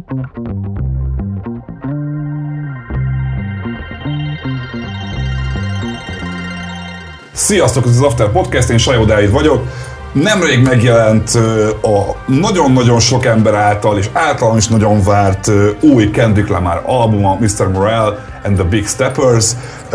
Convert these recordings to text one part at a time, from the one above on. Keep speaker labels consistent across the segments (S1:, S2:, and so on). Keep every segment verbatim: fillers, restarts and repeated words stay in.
S1: Sziasztok, ez az After Podcast, én Sajó Dávid vagyok. Nemrég megjelent a nagyon-nagyon sok ember által, és általam is nagyon várt új Kendrick Lamar albuma, miszter Morale and the Big Steppers.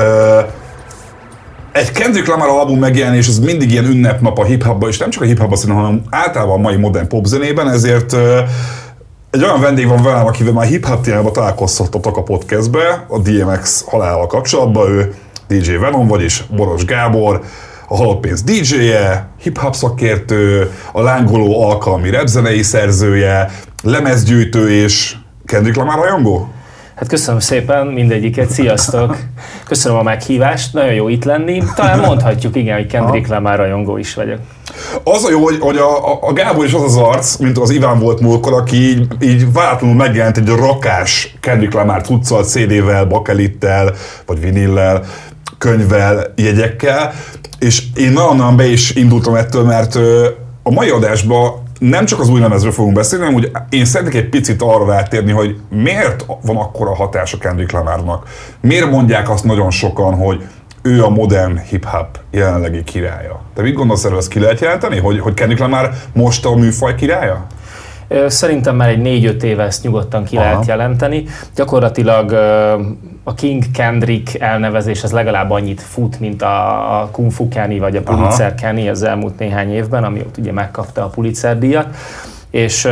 S1: Egy Kendrick Lamar album megjelenés, ez mindig ilyen ünnepnap a hip-hopban, és nem csak a hip-hopban, hanem általában a mai modern popzenében, ezért egy olyan vendég van velem, akivel már hip-hop témában találkoztatok a podcastbe, a dé em iksz halálával kapcsolatban, ő dé dzsé Venom, vagyis Boros Gábor, a Halott Pénz dé dzséje, hip-hop szakértő, a lángoló alkalmi rapzenei szerzője, lemezgyűjtő és Kendrick Lamar rajongó?
S2: Hát köszönöm szépen mindegyiket, sziasztok! Köszönöm a meghívást, nagyon jó itt lenni. Talán mondhatjuk, igen, hogy Kendrick Lamar rajongó is vagyok.
S1: Az a jó, hogy, hogy a, a Gábor is az az arc, mint az Iván volt múltkor, aki így, így váratlanul megjelent egy rakás Kendrick Lamar cuccal, cé dé-vel, bakelittel, vagy vinillel, könyvvel, jegyekkel, és én nagyon-nagyon be is indultam ettől, mert a mai adásban nem csak az új lemezről fogunk beszélni, hanem úgy én szeretnék egy picit arra rátérni, hogy miért van akkora hatása Kendrick Lamarnak. Miért mondják azt nagyon sokan, hogy ő a modern hip-hop jelenlegi királya. Te mit gondolsz erről, ezt ki lehet jelenteni, hogy, hogy Kendrick Lamar most a műfaj királya?
S2: Szerintem már egy négy-öt éve ezt nyugodtan ki Aha. lehet jelenteni. Gyakorlatilag a King Kendrick elnevezés az legalább annyit fut, mint a Kung Fu Kenny vagy a Pulitzer Aha. Kenny az elmúlt néhány évben, ami ott ugye megkapta a Pulitzer díjat. És,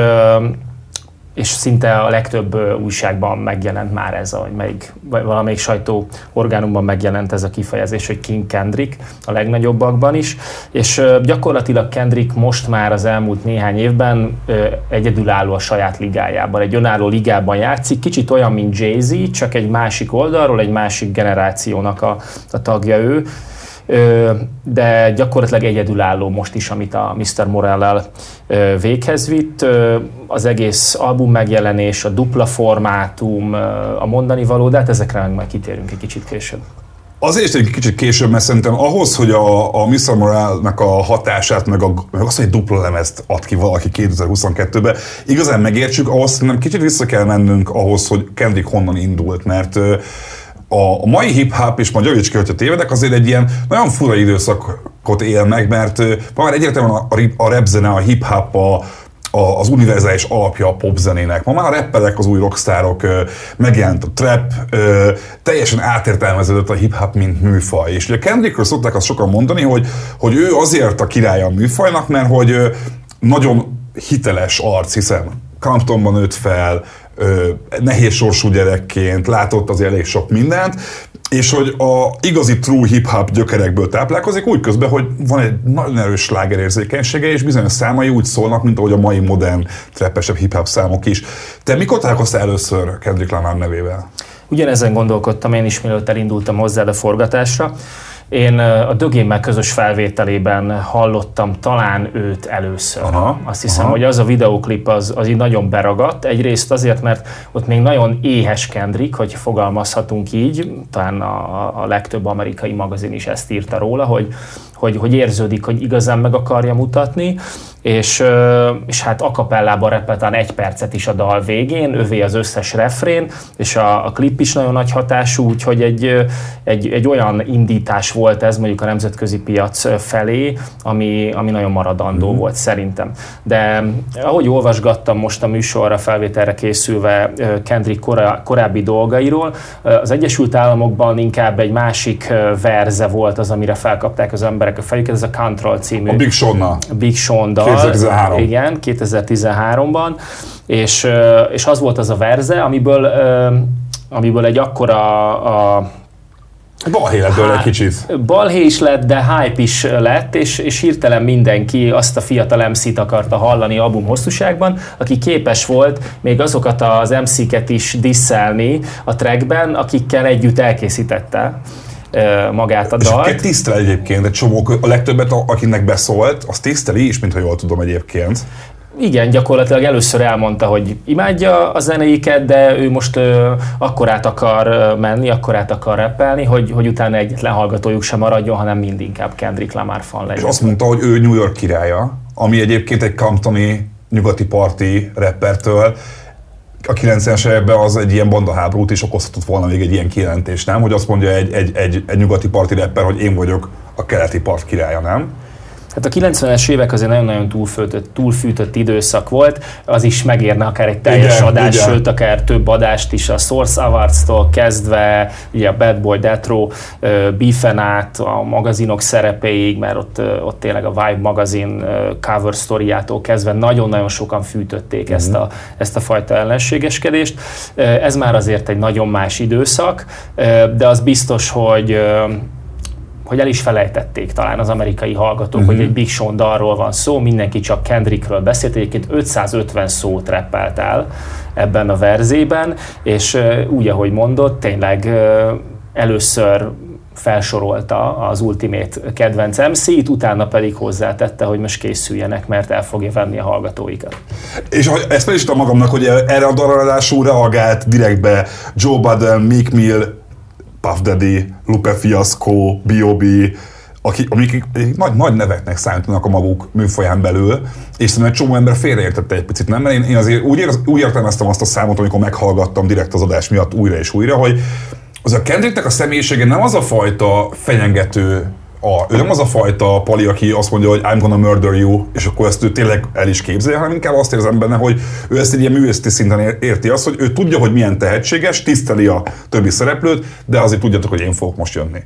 S2: és szinte a legtöbb újságban megjelent már ez, vagy melyik, valamelyik sajtó orgánumban megjelent ez a kifejezés, hogy King Kendrick, a legnagyobbakban is, és gyakorlatilag Kendrick most már az elmúlt néhány évben egyedülálló a saját ligájában, egy önálló ligában játszik, kicsit olyan, mint Jay-Z, csak egy másik oldalról, egy másik generációnak a, a tagja ő, de gyakorlatilag egyedülálló most is, amit a miszter Morale-lel véghez vitt. Az egész album megjelenés, a dupla formátum, a mondani való, de hát ezekre meg majd kitérünk egy kicsit később.
S1: Azért is egy kicsit később, mert szerintem ahhoz, hogy a, a miszter Morale-nek a hatását, meg, a, meg azt, hogy egy dupla lemezt ad ki valaki kétezer-huszonkettőben, igazán megértsük, ahhoz szerintem kicsit vissza kell mennünk ahhoz, hogy Kendrick honnan indult, mert a mai hip-hop, és majd javíts ki, hogyha tévedek, azért egy ilyen nagyon fura időszakot él meg, mert már egyértelműen a, a rapzene, a hip-hop a, a, az univerzális alapja a popzenének. Ma már a rapperek, az új rockstárok, megjelent a trap, teljesen átértelmeződött a hip-hop, mint műfaj. És ugye Kendrickről szokták azt sokan mondani, hogy, hogy ő azért a királya a műfajnak, mert hogy nagyon hiteles arc, hiszen Comptonban nőtt fel, Ö, nehéz sorsú gyerekként, látott azért elég sok mindent, és hogy a igazi true hip-hop gyökerekből táplálkozik, úgy közben, hogy van egy nagyon erős slágerérzékenysége, és bizonyos számai úgy szólnak, mint ahogy a mai modern, trappesebb hip-hop számok is. Te mikor találkoztál először Kendrick Lamar nevével?
S2: Ugyanezen gondolkodtam én is, mielőtt elindultam hozzá a forgatásra. Én a Dögémmel közös felvételében hallottam talán őt először. Aha, Azt hiszem, aha. hogy az a videóklip az, az így nagyon beragadt. Egyrészt azért, mert ott még nagyon éhes Kendrick, hogy fogalmazhatunk így, talán a, a legtöbb amerikai magazin is ezt írta róla, hogy, hogy, hogy érződik, hogy igazán meg akarja mutatni, és, és hát a cappellában repetán egy percet is a dal végén, övé az összes refrén, és a, a klip is nagyon nagy hatású, úgyhogy egy, egy, egy olyan indítás volt ez mondjuk a nemzetközi piac felé, ami, ami nagyon maradandó mm. volt szerintem. De ahogy olvasgattam most a műsorra felvételre készülve Kendrick korá, korábbi dolgairól, az Egyesült Államokban inkább egy másik verze volt az, amire felkapták az emberek a fejüket, ez a Control című.
S1: A Big Sean-nal.
S2: Big Sean dal.
S1: kétezer-tizenhárom.
S2: Igen, kétezer-tizenháromban, és, és az volt az a verze, amiből, amiből egy akkora a
S1: balhé lett belőle egy kicsit.
S2: Balhé is lett, de hype is lett, és, és hirtelen mindenki azt a fiatal em cét akarta hallani album hosszúságban, aki képes volt még azokat az em céket is disszelni a trackben, akikkel együtt elkészítette magát a dalt.
S1: És tisztel egyébként, egy csomó, a legtöbbet, akinek beszólt, az tiszteli is, mintha jól tudom egyébként.
S2: Igen, gyakorlatilag először elmondta, hogy imádja a zenéiket, de ő most ö, akkorát akar menni, akkorát akar rappelni, hogy, hogy utána egyetlen hallgatójuk sem maradjon, hanem mindinkább Kendrick Lamar fan legyen.
S1: És azt mondta, hogy ő New York királya, ami egyébként egy comptoni nyugati parti rappertől a kilencvenes években az egy ilyen bandaháborút is okozhatott volna még egy ilyen kijelentés, nem? Hogy azt mondja egy, egy, egy, egy nyugati parti rapper, hogy én vagyok a keleti part királya, nem?
S2: Hát a kilencvenes évek azért nagyon-nagyon túlfűtött, túlfűtött időszak volt, az is megérne akár egy teljes igen, adás, igen. Sőt akár több adást is, a Source Awards-tól kezdve, ugye a Bad Boy Death Row beefen át, a magazinok szerepéig, mert ott, ott tényleg a Vibe magazin cover sztoriától kezdve nagyon-nagyon sokan fűtötték mm-hmm. ezt, a, ezt a fajta ellenségeskedést. Ez már azért egy nagyon más időszak, de az biztos, hogy hogy el is felejtették talán az amerikai hallgatók, uh-huh. hogy egy Big Sean dalról van szó, mindenki csak Kendrickről beszélt, egyébként ötszázötven szót rappelt el ebben a verzében, és úgy, ahogy mondott, tényleg először felsorolta az Ultimate kedvenc em cé-t, utána pedig hozzátette, hogy most készüljenek, mert el fogja venni a hallgatóikat.
S1: És ezt fel is tudom magamnak, hogy erre a dalradású reagált direktbe Joe Budden, Meek Mill, Puff Daddy, Lupe Fiasco, B O B, akik, amik nagy, nagy neveknek számítanak a maguk műfaján belül, és szerintem egy csomó ember félreértette egy picit, nem? Mert én, én azért úgy, ér, úgy értelmeztem azt a számot, amikor meghallgattam direkt az adás miatt újra és újra, hogy az a Kendricknek a személyisége nem az a fajta fenyegető, a, ő nem az a fajta pali, aki azt mondja, hogy I'm gonna murder you, és akkor ezt ő tényleg el is képzelje, hanem inkább azt érzem benne, hogy ő ezt egy ilyen művészeti szinten érti azt, hogy ő tudja, hogy milyen tehetséges, tiszteli a többi szereplőt, de azért tudjátok, hogy én fogok most jönni.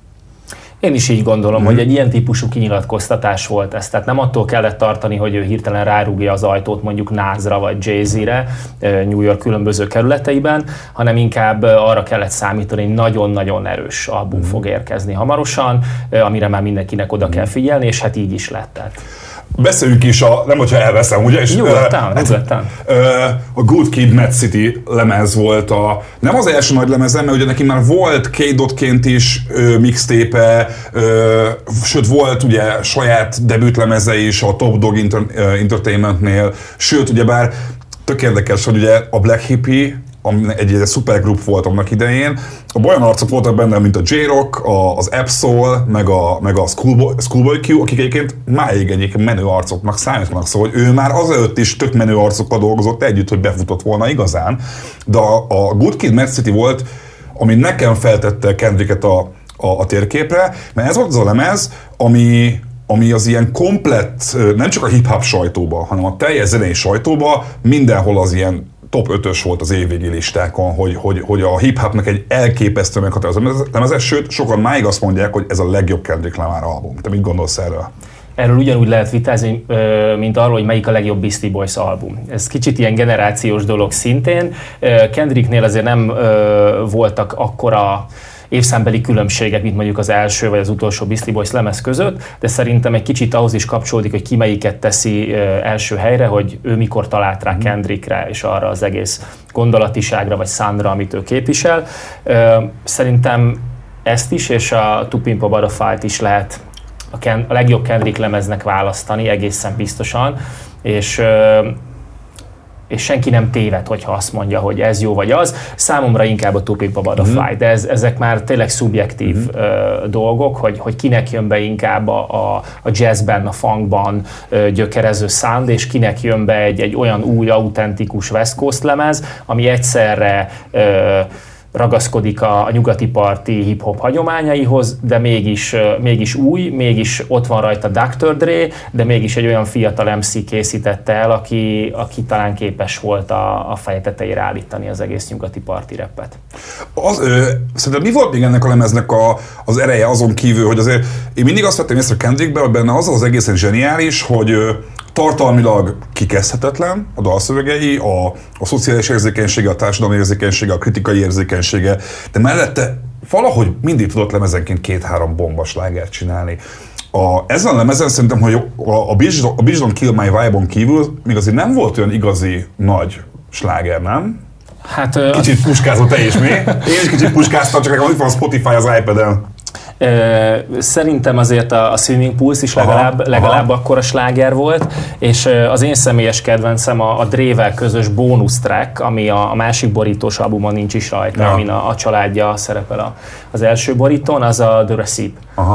S2: Én is így gondolom, mm. hogy egy ilyen típusú kinyilatkoztatás volt ez. Tehát nem attól kellett tartani, hogy ő hirtelen rárúgja az ajtót mondjuk Nasra vagy Jay-Z-re New York különböző kerületeiben, hanem inkább arra kellett számítani, hogy nagyon-nagyon erős album mm. fog érkezni hamarosan, amire már mindenkinek oda mm. kell figyelni, és hát így is lett. Tehát.
S1: Beszéljünk is a, nem hogyha elveszem, ugye? És,
S2: nyugodtan, nyugodtan.
S1: A Good Kid, Mad City lemez volt a, nem az első nagy lemezem, mert ugye neki már volt K-Dotként is ö, mixtape, ö, sőt volt ugye saját debütlemeze is a Top Dog Inter- Entertainmentnél, sőt ugyebár tök érdekes, hogy ugye a Black Hippie, egy, egy szupergrup volt annak idején. Olyan arcok voltak benne, mint a J-Rock, az Absol, meg a, meg a Schoolboy, Schoolboy Q, akik egyébként máig egyébként menő arcoknak számítanak, szóval hogy ő már azelőtt is tök menő arcokkal dolgozott együtt, hogy befutott volna igazán. De a, a Good Kid, Mad City volt, ami nekem feltette Kendricket a, a, a térképre, mert ez volt az a lemez, ami ami az ilyen komplett, nem csak a hip-hop sajtóba, hanem a teljes zenei sajtóba mindenhol az ilyen top ötös volt az évvégi listákon, hogy, hogy, hogy a hip-hopnak egy elképesztő meghatározó lemezes, sőt, sokan máig azt mondják, hogy ez a legjobb Kendrick Lamar album. Te mit gondolsz erről?
S2: Erről ugyanúgy lehet vitázni, mint arról, hogy melyik a legjobb Beastie Boys album. Ez kicsit ilyen generációs dolog szintén. Kendricknél azért nem voltak akkora évszámbeli különbségek, mint mondjuk az első vagy az utolsó Beastie Boys lemez között, de szerintem egy kicsit ahhoz is kapcsolódik, hogy ki melyiket teszi első helyre, hogy ő mikor talált rá Kendrickre és arra az egész gondolatiságra vagy soundra, amit ő képvisel. Szerintem ezt is, és a To Pimp a Butterfly-t is lehet a, Ken- a legjobb Kendrick lemeznek választani, egészen biztosan, és és senki nem téved, hogyha azt mondja, hogy ez jó vagy az. Számomra inkább a To Pimp a Butterfly, mm-hmm. de ez, ezek már tényleg szubjektív mm-hmm. uh, dolgok, hogy, hogy kinek jön be inkább a, a, a jazzben, a funkban uh, gyökerező sound, és kinek jön be egy, egy olyan új, autentikus West Coast lemez, ami egyszerre uh, ragaszkodik a, a nyugati parti hip-hop hagyományaihoz, de mégis, mégis új, mégis ott van rajta doktor Dre, de mégis egy olyan fiatal em cé készítette el, aki, aki talán képes volt a, a feje tetejére állítani az egész nyugati parti rappet.
S1: Az, ö, szerintem mi volt még ennek a lemeznek a, az ereje azon kívül, hogy azért én mindig azt vettem észre Kendrickben, hogy benne az az egészen zseniális, hogy ö, tartalmilag kikezdhetetlen a dalszövegei, a, a szociális érzékenysége, a társadalmi érzékenysége, a kritikai érzékenysége, de mellette valahogy mindig tudott lemezenként két-három bombaslágert csinálni. A, ezen a lemezen szerintem, hogy a, a Bitch Don't Kill My Vibe-on kívül még azért nem volt olyan igazi nagy sláger, nem?
S2: Hát,
S1: kicsit puskázott te is, mi? Én is kicsit puskáztam, csak nekem itt van a Spotify az iPad-en.
S2: Szerintem azért a Swimming Pools is legalább, aha, legalább aha. akkora sláger volt, és az én személyes kedvencem a, a Dre-vel közös bónusz track, ami a, a másik borítós albumon nincs is rajta, ja. amin a, a családja szerepel a, az első borítón, az a The Recipe. Aha.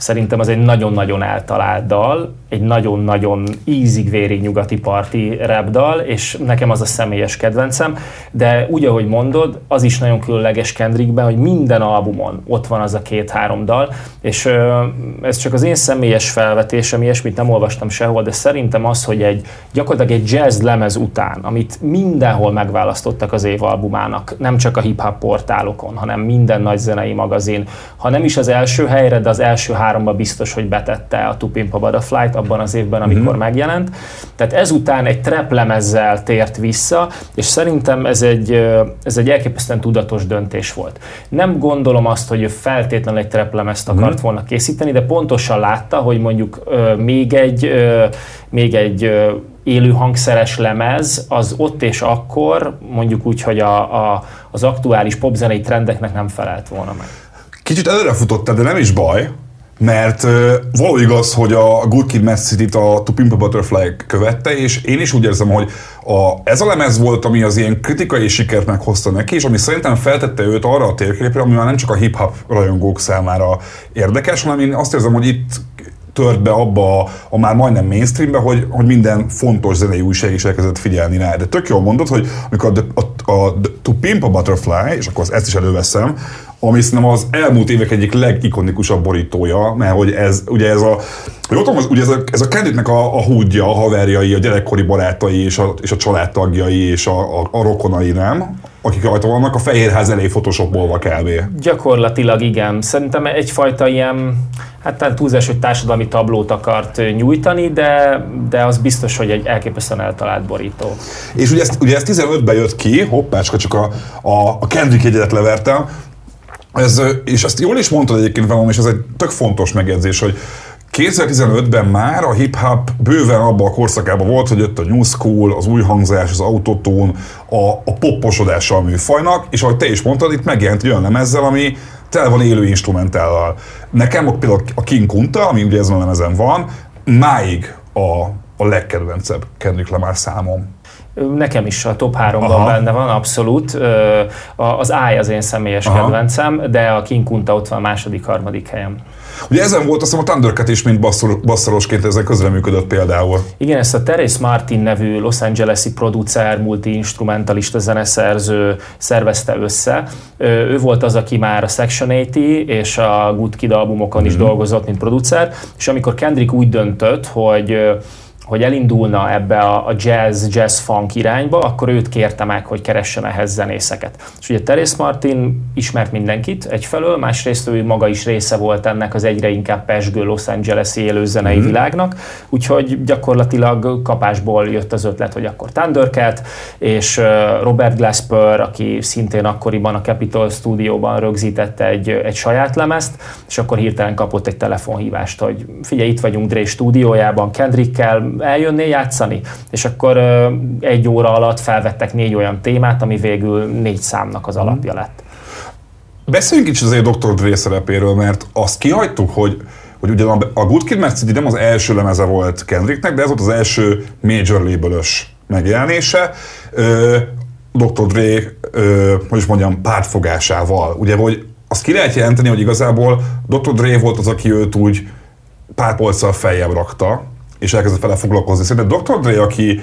S2: Szerintem az egy nagyon-nagyon eltalált dal, egy nagyon-nagyon ízig-vérig nyugati parti rap dal, és nekem az a személyes kedvencem, de úgy, ahogy mondod, az is nagyon különleges Kendrickben, hogy minden albumon ott van az a két-három dal, és ez csak az én személyes felvetésem, ilyesmit nem olvastam sehol, de szerintem az, hogy egy gyakorlatilag egy jazz lemez után, amit mindenhol megválasztottak az év albumának, nem csak a hip-hop portálokon, hanem minden nagy zenei magazin, ha nem is az első helyre, de az első háromba biztos, hogy betette a To Pimp a Butterfly-t abban az évben, amikor mm-hmm. megjelent. Tehát ezután egy trap lemezzel tért vissza, és szerintem ez egy, ez egy elképesztően tudatos döntés volt. Nem gondolom azt, hogy ő feltétlenül egy trap lemezt akart mm-hmm. volna készíteni, de pontosan látta, hogy mondjuk ö, még egy, ö, még egy ö, élő hangszeres lemez, az ott és akkor mondjuk úgy, hogy a, a, az aktuális popzenei trendeknek nem felelt volna meg.
S1: Kicsit előrefutottál, de nem is baj, mert uh, való igaz, hogy a Good Kid, Mad City-t a To Pimp a Butterfly követte, és én is úgy érzem, hogy a, ez a lemez volt, ami az ilyen kritikai sikert meghozta neki, és ami szerintem feltette őt arra a térképre, ami már nem csak a hip-hop rajongók számára érdekes, hanem én azt érzem, hogy itt tört be abba a, a már majdnem mainstreambe, hogy, hogy minden fontos zenei újság is elkezdett figyelni rá. De tök jól mondod, hogy amikor a, a, a, a To Pimp a Butterfly, és akkor ezt is előveszem, ami szerintem az elmúlt évek egyik legikonikusabb borítója, mert hogy ez, ugye ez a, hogy ott van, ugye ez a, ez a Kendricknek a, a húdja, a haverjai, a gyerekkori barátai, és a, és a családtagjai, és a, a, a rokonai, nem? Akik rajta vannak, a Fehérház elé photoshopolva kb.
S2: Gyakorlatilag igen. Szerintem egyfajta ilyen, hát túlzás, hogy társadalmi tablót akart nyújtani, de, de az biztos, hogy egy elképesztően eltalált borító.
S1: És ugye ez, ugye ez tizenötben jött ki, hoppácska, csak a, a, a Kendrick jegyedet levertem, ez, és ezt jól is mondtad egyébként velem, és ez egy tök fontos megjegyzés, hogy kétezer-tizenötben már a hip-hop bőven abban a korszakában volt, hogy jött a New School, az új hangzás, az autotune, a, a popposodása a műfajnak, és ahogy te is mondtad, itt megjelent egy olyan lemezzel, ami tele van élő instrumentállal. Nekem például a King Kunta, ami ugye ezen a lemezen van, máig a, a legkedvencebb Kendrick Lamar számom.
S2: Nekem is a top háromban benne van, abszolút. Az I az én személyes Aha. kedvencem, de a King Kunta ott van a második, harmadik helyen.
S1: Ugye ezen volt azt hiszem a Thundercat is, mint basszorosként ezen közreműködött például.
S2: Igen, ezt a Terrace Martin nevű Los Angeles-i producer, multi-instrumentalista zeneszerző szervezte össze. Ő volt az, aki már a Section nyolcvan és a Good Kid albumokon mm-hmm. is dolgozott, mint producer, és amikor Kendrick úgy döntött, hogy hogy elindulna ebbe a jazz, jazz-funk irányba, akkor őt kérte meg, hogy keressen ehhez zenészeket. És ugye Terrace Martin ismert mindenkit egyfelől, másrészt ő maga is része volt ennek az egyre inkább pezsgő Los Angeles-i élőzenei mm. világnak, úgyhogy gyakorlatilag kapásból jött az ötlet, hogy akkor Thundercat, és Robert Glasper, aki szintén akkoriban a Capitol Studióban rögzítette egy, egy saját lemezt, és akkor hirtelen kapott egy telefonhívást, hogy figyelj, itt vagyunk Dre stúdiójában, Kendrickkel, eljönnél játszani? És akkor uh, egy óra alatt felvettek négy olyan témát, ami végül négy számnak az alapja lett.
S1: Beszéljünk kicsit azért a doktor Dre szerepéről, mert azt kihagytuk, hogy, hogy ugyan a Good Kid, Mad City nem az első lemeze volt Kendricknek, de ez volt az első major label-ös megjelenése. Uh, doktor Dre, uh, hogy is mondjam, pártfogásával. Ugye, hogy azt ki lehet jelenteni, hogy igazából doktor Dre volt az, aki őt úgy pár polccal feljebb rakta, és elkezdett vele foglalkozni. Szerintem doktor Dre, aki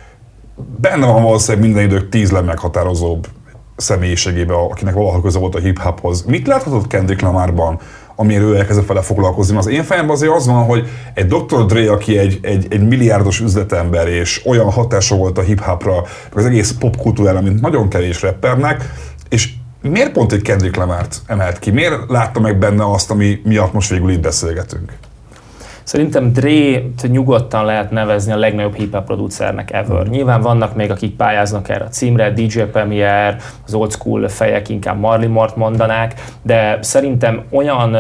S1: benne van valószínűleg minden idők tíz legmeghatározóbb személyiségében, akinek valaha köze volt a hip-hophoz. Mit láthatott Kendrick Lamarban, amire ő elkezdett vele foglalkozni? Az én fejemben azért az van, hogy egy doktor Dre, aki egy, egy, egy milliárdos üzletember, és olyan hatása volt a hip-hopra, az egész popkultúrára, mint nagyon kevés rappernek, és miért pont egy Kendrick Lamart emelt ki? Miért látta meg benne azt, ami miatt most végül itt beszélgetünk?
S2: Szerintem Dre-t nyugodtan lehet nevezni a legnagyobb hip-hop producernek ever. Nyilván vannak még, akik pályáznak erre a címre, dé dzsé Premier, az old school fejek inkább Marley Mort mondanák, de szerintem olyan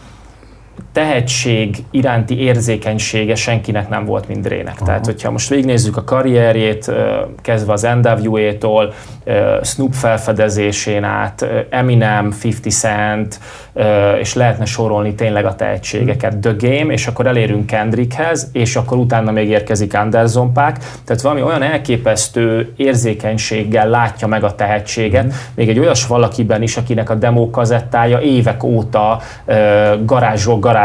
S2: tehetség iránti érzékenysége senkinek nem volt, mint Dre-nek. Aha. Tehát, hogyha most végignézzük a karrierjét, kezdve az en dabla vé á-tól, Snoop felfedezésén át, Eminem, fifty Cent, és lehetne sorolni tényleg a tehetségeket, The Game, és akkor elérünk Kendrickhez, és akkor utána még érkezik Anderson .Paak. Tehát valami olyan elképesztő érzékenységgel látja meg a tehetséget, mm. még egy olyas valakiben is, akinek a demo kazettája évek óta garázsról garázsra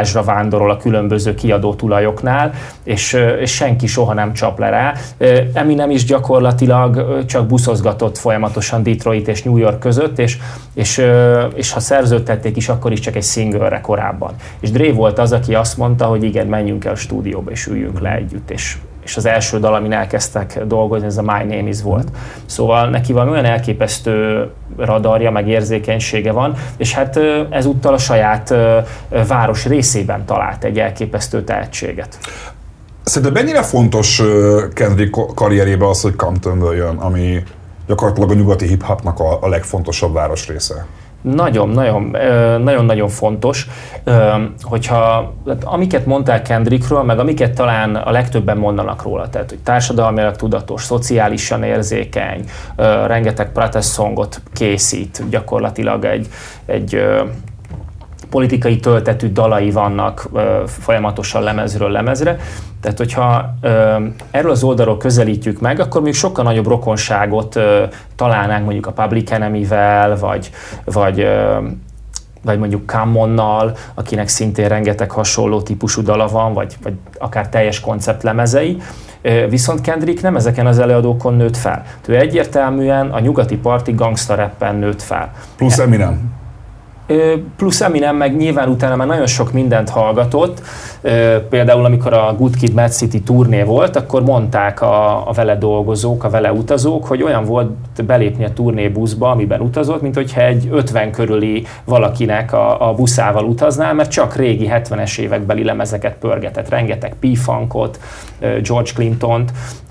S2: varázsra vándorol a különböző kiadó tulajoknál, és, és senki soha nem csap le rá. Eminem is gyakorlatilag csak buszozgatott folyamatosan Detroit és New York között, és, és, és ha szerződtették is, akkor is csak egy single-re korábban. És Dre volt az, aki azt mondta, hogy igen, menjünk el a stúdióba, és üljünk le együtt, és és az első dal, amin elkezdtek dolgozni, ez a My Name Is volt. Szóval neki valami olyan elképesztő radarja, meg érzékenysége van, és hát ezúttal a saját város részében talált egy elképesztő tehetséget.
S1: Szerintem mennyire fontos Kendrick karrierjében az, hogy Comptonből jön, ami gyakorlatilag a nyugati hip-hopnak a, a legfontosabb városrésze?
S2: Nagyon, nagyon, nagyon, nagyon fontos, hogyha amiket mondtál Kendrickről, meg amiket talán a legtöbben mondanak róla, tehát hogy társadalmilag tudatos, szociálisan érzékeny, rengeteg protest songot készít, gyakorlatilag egy, egy politikai töltetű dalai vannak folyamatosan lemezről lemezre. Tehát, hogyha erről az oldalról közelítjük meg, akkor még sokkal nagyobb rokonságot találnánk mondjuk a Public Enemy-vel, vagy, vagy, vagy mondjuk Commonnal, akinek szintén rengeteg hasonló típusú dala van, vagy, vagy akár teljes konceptlemezei. Viszont Kendrick nem ezeken az előadókon nőtt fel. Ő egyértelműen a nyugati parti gangsta rappen nőtt fel.
S1: Plusz Eminem.
S2: Plusz Eminem meg nyilván utána már nagyon sok mindent hallgatott. Például amikor a Good Kid, Mad City turné volt, akkor mondták a, a vele dolgozók, a vele utazók, hogy olyan volt belépni a turnébuszba, amiben utazott, mint hogyha egy ötven körüli valakinek a, a buszával utaznál, mert csak régi hetvenes évekbeli lemezeket pörgetett, rengeteg P-funkot, George Clintont,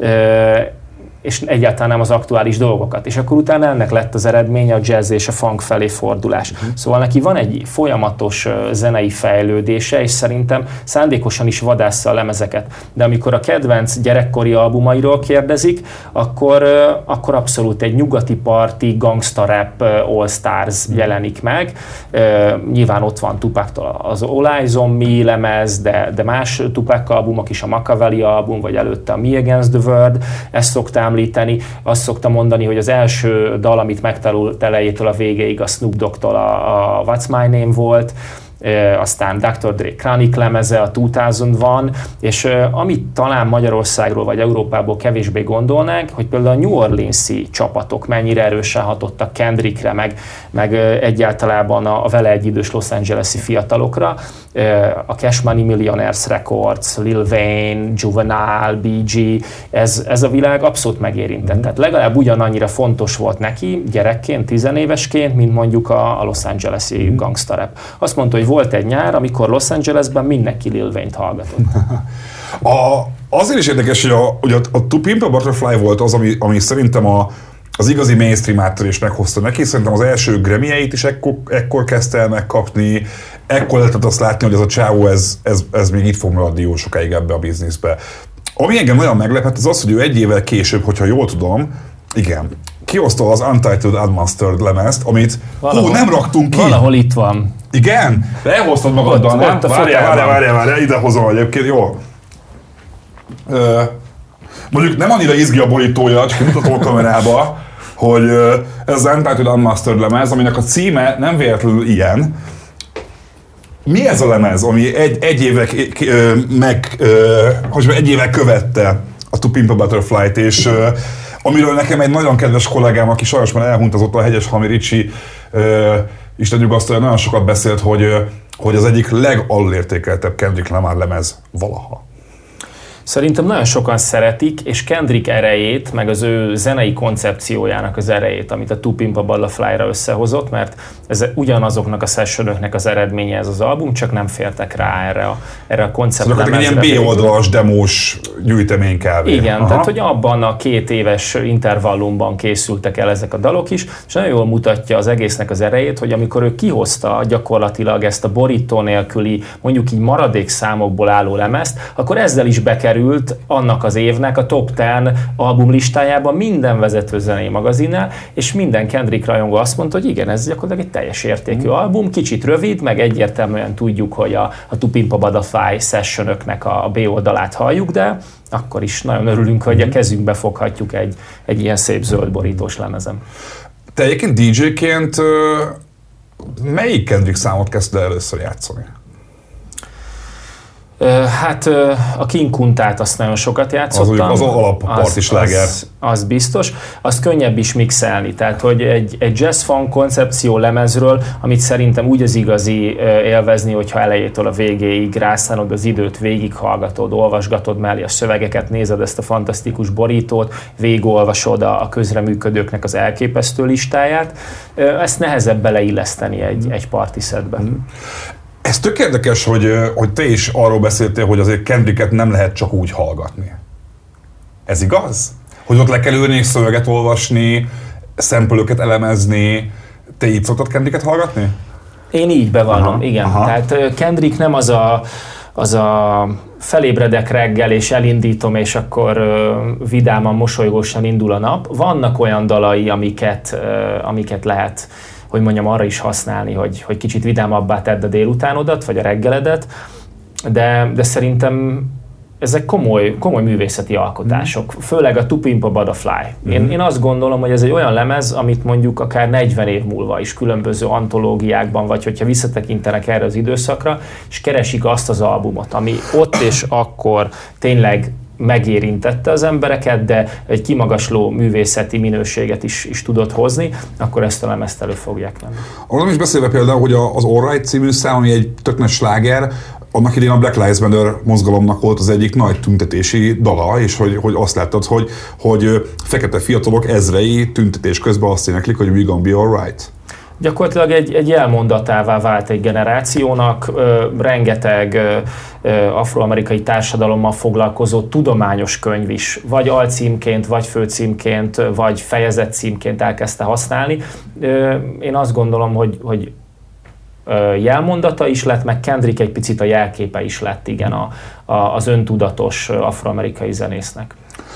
S2: és egyáltalán nem az aktuális dolgokat. És akkor utána ennek lett az eredménye a jazz és a funk felé fordulás. Uh-huh. Szóval neki van egy folyamatos zenei fejlődése, és szerintem szándékosan is vadásza a lemezeket. De amikor a kedvenc gyerekkori albumairól kérdezik, akkor, akkor abszolút egy nyugati parti gangsta rap All Stars uh-huh. jelenik meg. Nyilván ott van Tupac-tól az All Eyes on Me lemez, de, de más Tupac albumok is, a Machiavelli album, vagy előtte a Me Against the World, ezt szoktam említeni. Azt szoktam mondani, hogy az első dal, amit megtanult elejétől a végéig a Snoop Dogg-tól a, a What's My Name volt, e, aztán doktor Dre Chronic lemeze, a kétezer van, és e, amit talán Magyarországról vagy Európából kevésbé gondolnánk, hogy például a New Orleans-i csapatok mennyire erősen hatottak Kendrickre, meg, meg egyáltalán a, a vele egyidős Los Angeles-i fiatalokra. A Cash Money Millionaires Records, Lil Wayne, Juvenile, bé gé, ez, ez a világ abszolút megérintett. Tehát legalább ugyanannyira fontos volt neki gyerekként, tizenévesként, mint mondjuk a, a Los Angeles-i gangsta rap. Azt mondta, hogy volt egy nyár, amikor Los Angelesben mindenki Lil Wayne-t hallgatott.
S1: A, azért is érdekes, hogy a, hogy a, a To Pimp a Butterfly volt az, ami, ami szerintem a az igazi mainstream áttörést meghozta neki. Szerintem az első Grammy-jeit is ekkor, ekkor kezdte el megkapni, ekkor lehetett azt látni, hogy ez a csávó, ez, ez, ez még itt fog maradni jó sokáig ebbe a bizniszbe. Ami engem nagyon meglepett, az az, hogy ő egy évvel később, hogyha jól tudom, igen, kihozta az Untitled Unmastered lemezt, amit valahol, hú, nem raktunk ki.
S2: Valahol itt van.
S1: Igen? De elhoztad magaddal, nem? Várjál, várjál, várjál, várjál, ide hozom egyébként, jó. Ö, mondjuk nem annyira izgi a borítója, csak mutatom a kamerába, hogy ez az Untitled Unmastered lemez, aminek a címe nem véletlenül ilyen. Mi ez a lemez, ami egy, egy évvel meg, hogy egy évvel követte a To Pimp a Butterfly-t, és amiről nekem egy nagyon kedves kollégám, aki sajnos már elhunyt, azóta a Hegyeshami Ricsi, Isten nyugasztalja, nagyon sokat beszélt, hogy, hogy az egyik legalulértékeltebb Kendrick Lamar lemez valaha.
S2: Szerintem nagyon sokan szeretik, és Kendrick erejét, meg az ő zenei koncepciójának az erejét, amit a To Pimp a Butterfly-ra összehozott, mert ez ugyanazoknak a sessionöknek az eredménye ez az album, csak nem fértek rá erre a, erre a konceptlemezre.
S1: Szóval ilyen B-oldalas, demós gyűjtemény kb.
S2: Igen, aha. Tehát hogy abban a két éves intervallumban készültek el ezek a dalok is, és nagyon jól mutatja az egésznek az erejét, hogy amikor ő kihozta gyakorlatilag ezt a borító nélküli, mondjuk így maradék számokból álló lemezt, akkor ezzel is bekerült annak az évnek a top tíz albumlistájában minden vezető zenei magazinnál, és minden Kendrick rajongó azt mondta, hogy igen, ez gyakorlatilag egy teljes értékű mm. album, kicsit rövid, meg egyértelműen tudjuk, hogy a, a To Pimp a Butterfly sessionöknek a B oldalát halljuk, de akkor is nagyon örülünk, hogy a kezünkbe foghatjuk egy, egy ilyen szép zöld borítós lemezem.
S1: Te egyébként dé dzséként melyik Kendrick számot kezdte először játszani?
S2: Hát a King Kuntát azt nagyon sokat játszottam.
S1: Az, az alapparti sláger.
S2: Az, az biztos. Azt könnyebb is mixelni. Tehát, hogy egy, egy jazz funk koncepció lemezről, amit szerintem úgy az igazi élvezni, hogyha elejétől a végéig rászánod az időt, végighallgatod, olvasgatod mellé a szövegeket, nézed ezt a fantasztikus borítót, végigolvasod a közreműködőknek az elképesztő listáját. Ezt nehezebb beleilleszteni egy, egy party setbe. Mm.
S1: Ez tök érdekes, hogy, hogy te is arról beszéltél, hogy azért Kendricket nem lehet csak úgy hallgatni. Ez igaz? Hogy ott le kell ülni és szöveget olvasni, szempölöket elemezni. Te így szoktad Kendricket hallgatni?
S2: Én így bevallom, aha, igen.
S1: Aha.
S2: Tehát Kendrick nem az a, az a felébredek reggel és elindítom, és akkor uh, vidáman, mosolygósan indul a nap. Vannak olyan dalai, amiket, uh, amiket lehet, hogy mondjam, arra is használni, hogy, hogy kicsit vidámabbá tedd a délutánodat, vagy a reggeledet, de, de szerintem ezek komoly, komoly művészeti alkotások, főleg a To Pimp a Butterfly. Én, én azt gondolom, hogy ez egy olyan lemez, amit mondjuk akár negyven év múlva is különböző antológiákban, vagy hogyha visszatekintenek erre az időszakra, és keresik azt az albumot, ami ott és akkor tényleg megérintette az embereket, de egy kimagasló művészeti minőséget is, is tudott hozni, akkor ezt a lemezt elő fogják venni.
S1: Arról is beszélve például, hogy az All Right című szám, ami egy tök nagy sláger, annak idén a Black Lives Matter mozgalomnak volt az egyik nagy tüntetési dala, és hogy, hogy azt láttad, hogy, hogy fekete fiatalok ezrei tüntetés közben azt éneklik, hogy we gonna be all right.
S2: Gyakorlatilag egy, egy jelmondatává vált egy generációnak, ö, rengeteg ö, ö, afroamerikai társadalommal foglalkozó tudományos könyv is, vagy alcímként, vagy főcímként, vagy fejezetcímként elkezdte használni. Ö, én azt gondolom, hogy, hogy ö, jelmondata is lett, meg Kendrick egy picit a jelképe is lett, igen, a, a, az öntudatos afroamerikai zenésznek.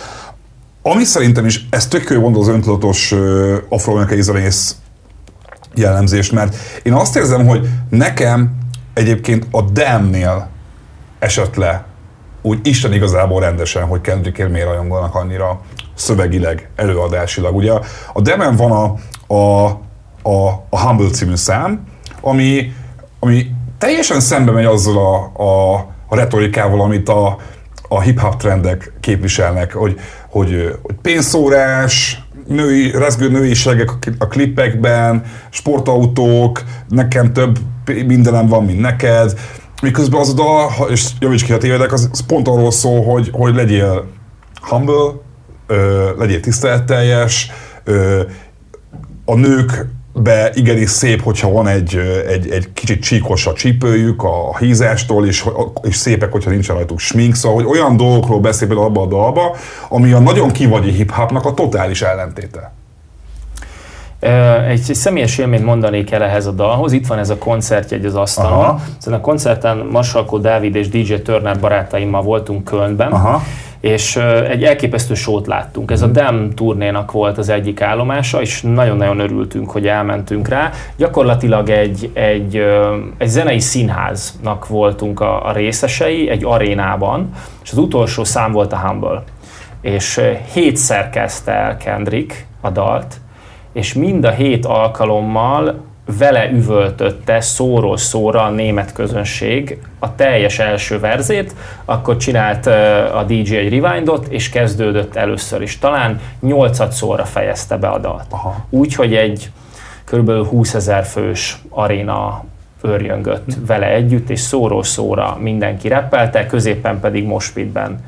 S1: Ami szerintem is, ez tök jó mondod az öntudatos afroamerikai zenész jellemzést, mert én azt érzem, hogy nekem egyébként a Damn-nél esett le úgy Isten igazából rendesen, hogy Kendrickért miért rajongolnak annyira szövegileg, előadásilag. Ugye a Damn-en van a, a, a, a Humble című szám, ami, ami teljesen szembe megy azzal a, a, a retorikával, amit a, a hip-hop trendek képviselnek, hogy, hogy, hogy pénzszórás, női, rezgő nőiségek a klippekben, sportautók, nekem több mindenem van, mint neked. Miközben az a dal, és javíts ki, ha tévedek, az, az pont arról szól, hogy, hogy legyél humble, ö, legyél tiszteletteljes, ö, a nőkbe igenis szép, hogyha van egy, egy, egy kicsit csíkos a csípőjük a hízástól, és, és szépek, hogyha nincsen rajtuk smink, szóval hogy olyan dolgokról beszél például abba a dalba, ami a nagyon kivagyi hip-hopnak a totális ellentéte.
S2: Egy személyes élményt mondanék el ehhez a dalhoz. Itt van ez a koncertjegy az asztalon. Ezen a koncerten Marsalkó Dávid és dé dzsé Turner barátaimmal voltunk Kölnben. Aha. És egy elképesztő sót láttunk. Ez a Damn turnénak volt az egyik állomása, és nagyon-nagyon örültünk, hogy elmentünk rá. Gyakorlatilag egy, egy, egy zenei színháznak voltunk a, a részesei, egy arénában, és az utolsó szám volt a Humble. És hétszer kezdte el Kendrick a dalt, és mind a hét alkalommal vele üvöltötte szóról szóra a német közönség a teljes első verzét, akkor csinált a dé dzsé egy rewindot, és kezdődött először is. Talán nyolcadszorra fejezte be a dalt. Úgyhogy egy kb. húszezer fős aréna őrjöngött hm. vele együtt, és szóról szóra mindenki reppelte, középen pedig moshpitben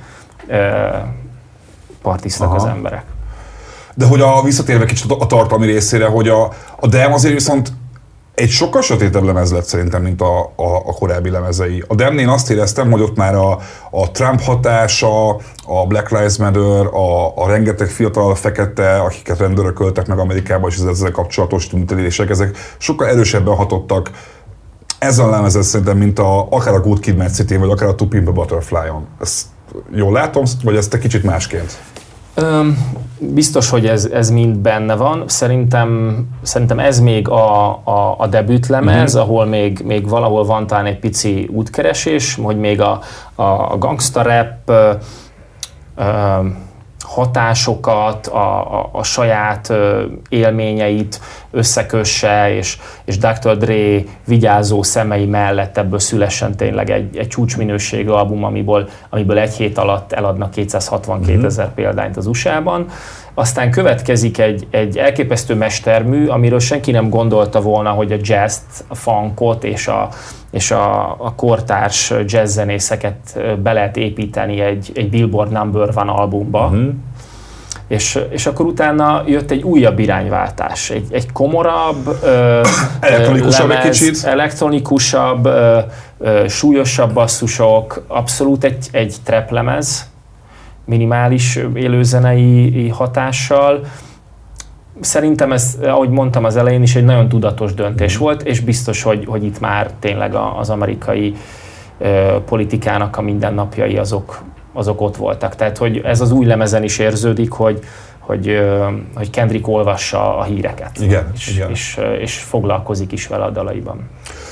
S2: partiztak az emberek.
S1: De hogy a visszatérve kicsit a tartalmi részére, hogy a, a Damn azért viszont egy sokkal sötétebb lemez lett szerintem, mint a, a, a korábbi lemezei. A Damn-nél azt éreztem, hogy ott már a, a Trump hatása, a Black Lives Matter, a, a rengeteg fiatal fekete, akiket rendőrök öltek meg Amerikában, és ezzel kapcsolatos tüntetések, ezek sokkal erősebben hatottak ezzel a lemezet szerintem, mint a, akár a Good Kid, Mad City-n, vagy akár a To Pimp a Butterfly-on. Ezt jól látom, vagy ezt te kicsit másként?
S2: Öm, biztos, hogy ez, ez mind benne van. Szerintem, szerintem ez még a, a, a debütlemez, mm-hmm. ahol még, még valahol van talán egy pici útkeresés, hogy még a, a, a gangsta rap ö, ö, hatásokat, a, a, a saját élményeit összekösse, és, és doktor Dre vigyázó szemei mellett ebből szülessen tényleg egy, egy csúcsminőségű album, amiből, amiből egy hét alatt eladnak kétszázhatvankétezer mm-hmm. példányt az u es á-ban. Aztán következik egy, egy elképesztő mestermű, amiről senki nem gondolta volna, hogy a jazzt, a funkot és a, és a, a kortárs jazzzenészeket be lehet építeni egy, egy Billboard number one albumba. Mm-hmm. És, és akkor utána jött egy újabb irányváltás, egy, egy komorabb, ö,
S1: elektronikusabb
S2: lemez,
S1: egy kicsit.
S2: elektronikusabb, ö, ö, súlyosabb basszusok, abszolút egy, egy trap lemez, minimális élőzenei hatással. Szerintem ez, ahogy mondtam az elején is, egy nagyon tudatos döntés mm. volt, és biztos, hogy, hogy itt már tényleg az amerikai ö, politikának a mindennapjai azok, azok ott voltak. Tehát, hogy ez az új lemezen is érződik, hogy, hogy, hogy Kendrick olvassa a híreket.
S1: Igen,
S2: és,
S1: igen.
S2: És, és foglalkozik is vele a dalaiban.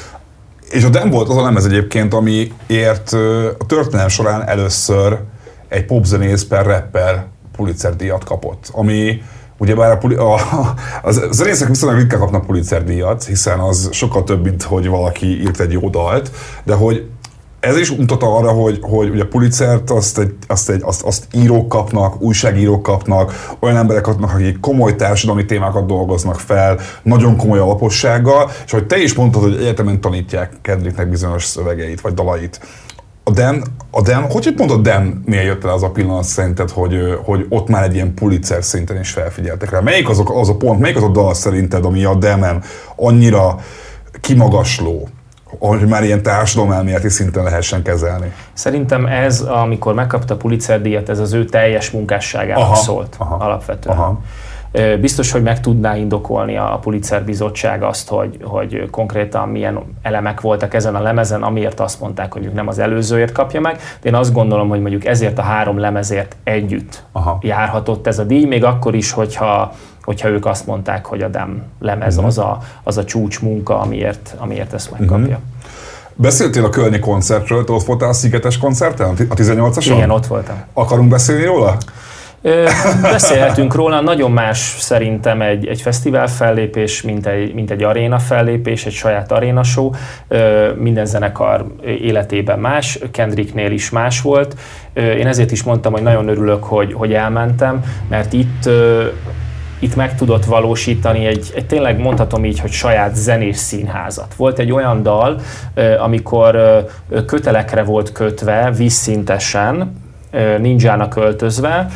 S1: És a Damn volt az a lemez egyébként, amiért a történelem során először egy popzenész per rapper Pulitzer-díjat kapott, ami ugyebár a, a, a zenészek viszonylag ritkán kapnak Pulitzer-díjat, hiszen az sokkal több, mint hogy valaki írt egy jó dalt, de hogy ez is mutat arra, hogy, hogy ugye Pulitzert azt, egy, azt, egy, azt, azt írók kapnak, újságírók kapnak, olyan emberek kapnak, akik komoly társadalmi témákat dolgoznak fel, nagyon komoly alapossággal, és hogy te is mondtad, hogy egyetemen tanítják Kendricknek bizonyos szövegeit, vagy dalait. A Dan, a Dan, hogy pont a Dan-nél jött el az a pillanat szerinted, hogy, hogy ott már egy ilyen Pulitzer szinten is felfigyeltek rá? Melyik azok, az a pont, melyik az a dal szerinted, ami a Dan-en annyira kimagasló, hogy már ilyen társadalomelméleti szinten lehessen kezelni?
S2: Szerintem ez, amikor megkapta a Pulitzer-díjat, ez az ő teljes munkásságának aha, szólt aha, alapvetően. Aha. Biztos, hogy meg tudná indokolni a Pulitzer bizottság azt, hogy, hogy konkrétan milyen elemek voltak ezen a lemezen, amiért azt mondták, hogy nem az előzőért kapja meg. De én azt gondolom, hogy mondjuk ezért a három lemezért együtt aha. járhatott ez a díj, még akkor is, hogyha, hogyha ők azt mondták, hogy a Damn lemez uh-huh. az, a, az a csúcs munka, amiért, amiért ezt megkapja. Uh-huh.
S1: Beszéltél a kölni koncertről, te ott voltál a Szigetes koncerten, a tizennyolcason?
S2: Igen, ott voltam.
S1: Akarunk beszélni róla?
S2: Beszélhetünk róla, nagyon más szerintem egy, egy fesztivál fellépés, mint egy, mint egy aréna fellépés, egy saját aréna show. Minden zenekar életében más, Kendricknél is más volt. Én ezért is mondtam, hogy nagyon örülök, hogy, hogy elmentem, mert itt itt meg tudott valósítani egy, egy tényleg mondhatom így, hogy saját zenés színházat. Volt egy olyan dal, amikor kötelekre volt kötve, vízszintesen, ninjának öltözve,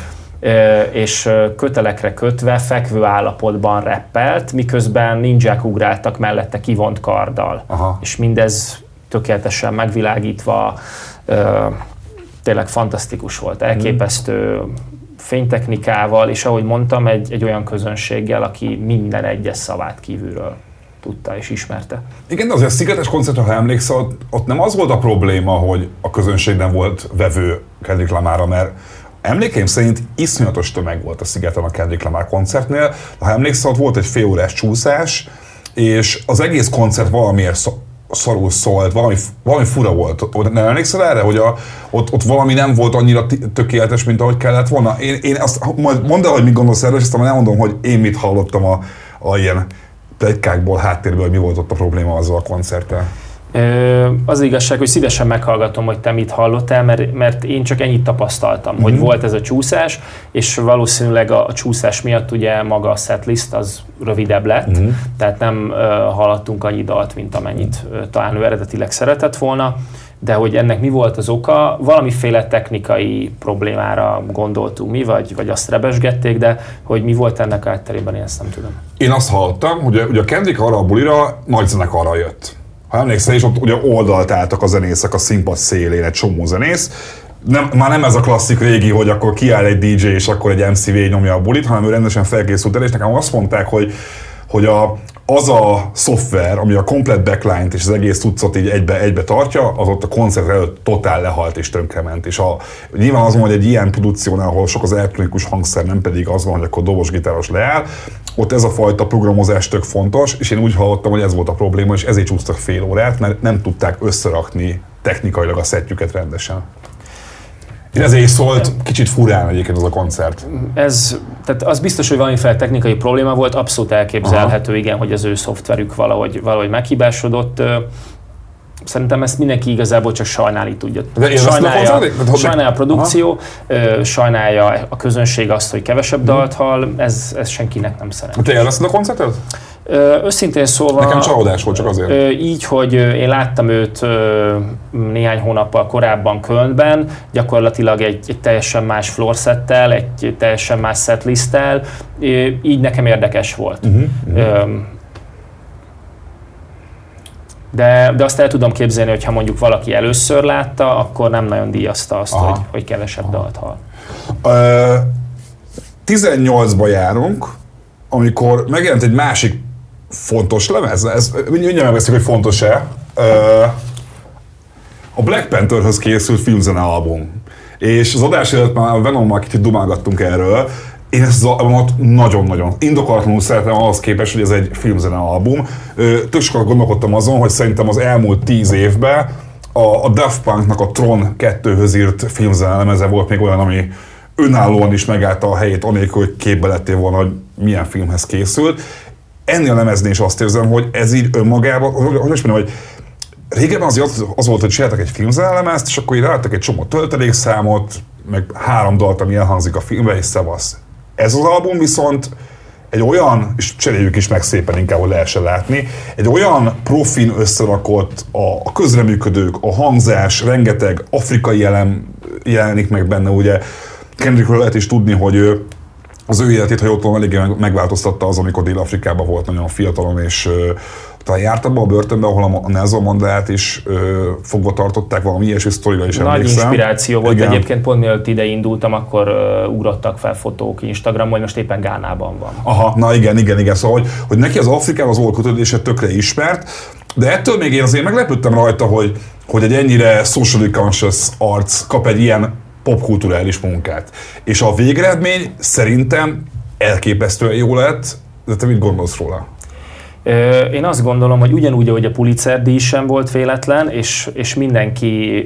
S2: és kötelekre kötve, fekvő állapotban rappelt, miközben ninják ugráltak mellette kivont karddal. Aha. És mindez tökéletesen megvilágítva, tényleg fantasztikus volt, elképesztő fénytechnikával, és ahogy mondtam, egy, egy olyan közönséggel, aki minden egyes szavát kívülről tudta és ismerte.
S1: Igen, de azért a Szigetes koncertre, ha emlékszel, ott, ott nem az volt a probléma, hogy a közönség nem volt vevő Kendrick Lamarra, mert emlékeim szerint iszonyatos tömeg volt a Szigeten a Kendrick Lamar koncertnél, de ha emlékszel, ott volt egy fél órás csúszás, és az egész koncert valamiért szarul szólt, valami, valami fura volt. Nem emlékszel erre, hogy a, ott, ott valami nem volt annyira tökéletes, mint ahogy kellett volna? Én, én azt, majd mondd el, hogy mit gondolsz erről, és aztán elmondom, hogy én mit hallottam a, a ilyen pletykákból, háttérből, hogy mi volt ott a probléma azzal a koncerttel.
S2: Az igazság, hogy szívesen meghallgatom, hogy te mit hallottál, mert, mert én csak ennyit tapasztaltam, mm-hmm. hogy volt ez a csúszás, és valószínűleg a, a csúszás miatt ugye maga a setlist az rövidebb lett, mm-hmm. tehát nem uh, hallottunk annyi dalt, mint amennyit uh, talán ő eredetileg szeretett volna, de hogy ennek mi volt az oka, valamiféle technikai problémára gondoltunk mi, vagy, vagy azt rebesgették, de hogy mi volt ennek a hátterében, én ezt nem tudom.
S1: Én azt hallottam, hogy ugye a Kendrick arra a bulira nagy zenekarra jött. Ha emlékszel, és ott ugye oldalt álltak a zenészek a színpad szélén, egy csomó zenész. Nem, már nem ez a klasszik régi, hogy akkor kiáll egy dé dzsé és akkor egy em cé végignyomja a bulit, hanem ő rendesen felkészült el, és nekem azt mondták, hogy, hogy a, az a szoftver, ami a komplet backline-t és az egész cuccot így egybe, egybe tartja, az ott a koncert előtt totál lehalt és tönkrement. És a, nyilván az van, hogy egy ilyen produkciónál, ahol sok az elektronikus hangszer, nem pedig az van, hogy akkor dobos-gitáros leáll, ott ez a fajta programozás tök fontos, és én úgy hallottam, hogy ez volt a probléma, és ezért csúsztak fél órát, mert nem tudták összerakni technikailag a szettjüket rendesen. Ezért szólt kicsit furán egyébként az a koncert.
S2: Ez, tehát az biztos, hogy valamiféle technikai probléma volt, abszolút elképzelhető, aha, igen, hogy az ő szoftverük valahogy, valahogy meghibásodott. Szerintem ezt mindenki igazából csak sajnálni tudja. Sajnálja, sajnálja a produkció, aha, sajnálja a közönség azt, hogy kevesebb dalt hall, ez, ez senkinek nem szerencsés.
S1: Te élvezted a koncertet?
S2: Őszintén szólva...
S1: Nekem csalódás volt csak azért.
S2: Így, hogy én láttam őt néhány hónappal korábban Kölnben, gyakorlatilag egy, egy teljesen más floorsettel, egy teljesen más setlisttel, így nekem érdekes volt. Uh-huh, uh-huh. De, de azt el tudom képzelni, hogy ha mondjuk valaki először látta, akkor nem nagyon díjazta azt, hogy, hogy kevesebb aha, dalt hall.
S1: Uh, tizennyolcba járunk, amikor megjelent egy másik fontos lemez, ez mindjárt megveszik, hogy fontos-e. A Black Pantherhöz készült filmzene album. És az adás előtt már a Venommal kicsit dumálgattunk erről. Én ezt az albumot nagyon-nagyon indokolatlanul szeretem ahhoz képest, hogy ez egy filmzene album. Tök sokat gondolkodtam azon, hogy szerintem az elmúlt tíz évben a Daft Punknak a Tron kettőhöz írt filmzene lemeze volt még olyan, ami önállóan is megállta a helyét, anélkül, hogy képbe lettél volna, hogy milyen filmhez készült. Ennél a lemeznél is azt érzem, hogy ez így önmagában, hogy is mondjam, hogy régebben az, az volt, hogy csináltak egy filmzenelemezt, és akkor így ráadtak egy csomó töltelékszámot, meg három dalt, ami elhangzik a filmbe, és szevasz. Ez az album viszont egy olyan, és cseréljük is meg szépen inkább, hogy lehessen látni, egy olyan profin összerakott a, a közreműködők, a hangzás, rengeteg afrikai jelen jelenik meg benne, ugye Kendrickről lehet is tudni, hogy ő az ő életét, ha jól tudom, eléggé megváltoztatta az, amikor Dél-Afrikában volt nagyon fiatalon, és uh, talán járt abban a börtönben, ahol a Nelson Mandelát is uh, fogva tartották, valami ilyesmi sztorira is emlékszem.
S2: Nagy inspiráció volt. Igen. Egyébként pont mielőtt ide indultam, akkor uh, ugrottak fel fotók Instagramon, hogy most éppen Gánában van.
S1: Aha, na igen, igen, igen. Szóval, hogy, hogy neki az Afrikában az volt kötődése tökre ismert, de ettől még én azért meglepődtem rajta, hogy, hogy egy ennyire socially conscious arc kap egy ilyen popkulturális munkát. És a végeredmény szerintem elképesztően jó lett, de te mit gondolsz róla?
S2: Én azt gondolom, hogy ugyanúgy, ahogy a Pulitzer-díj sem volt véletlen, és, és mindenki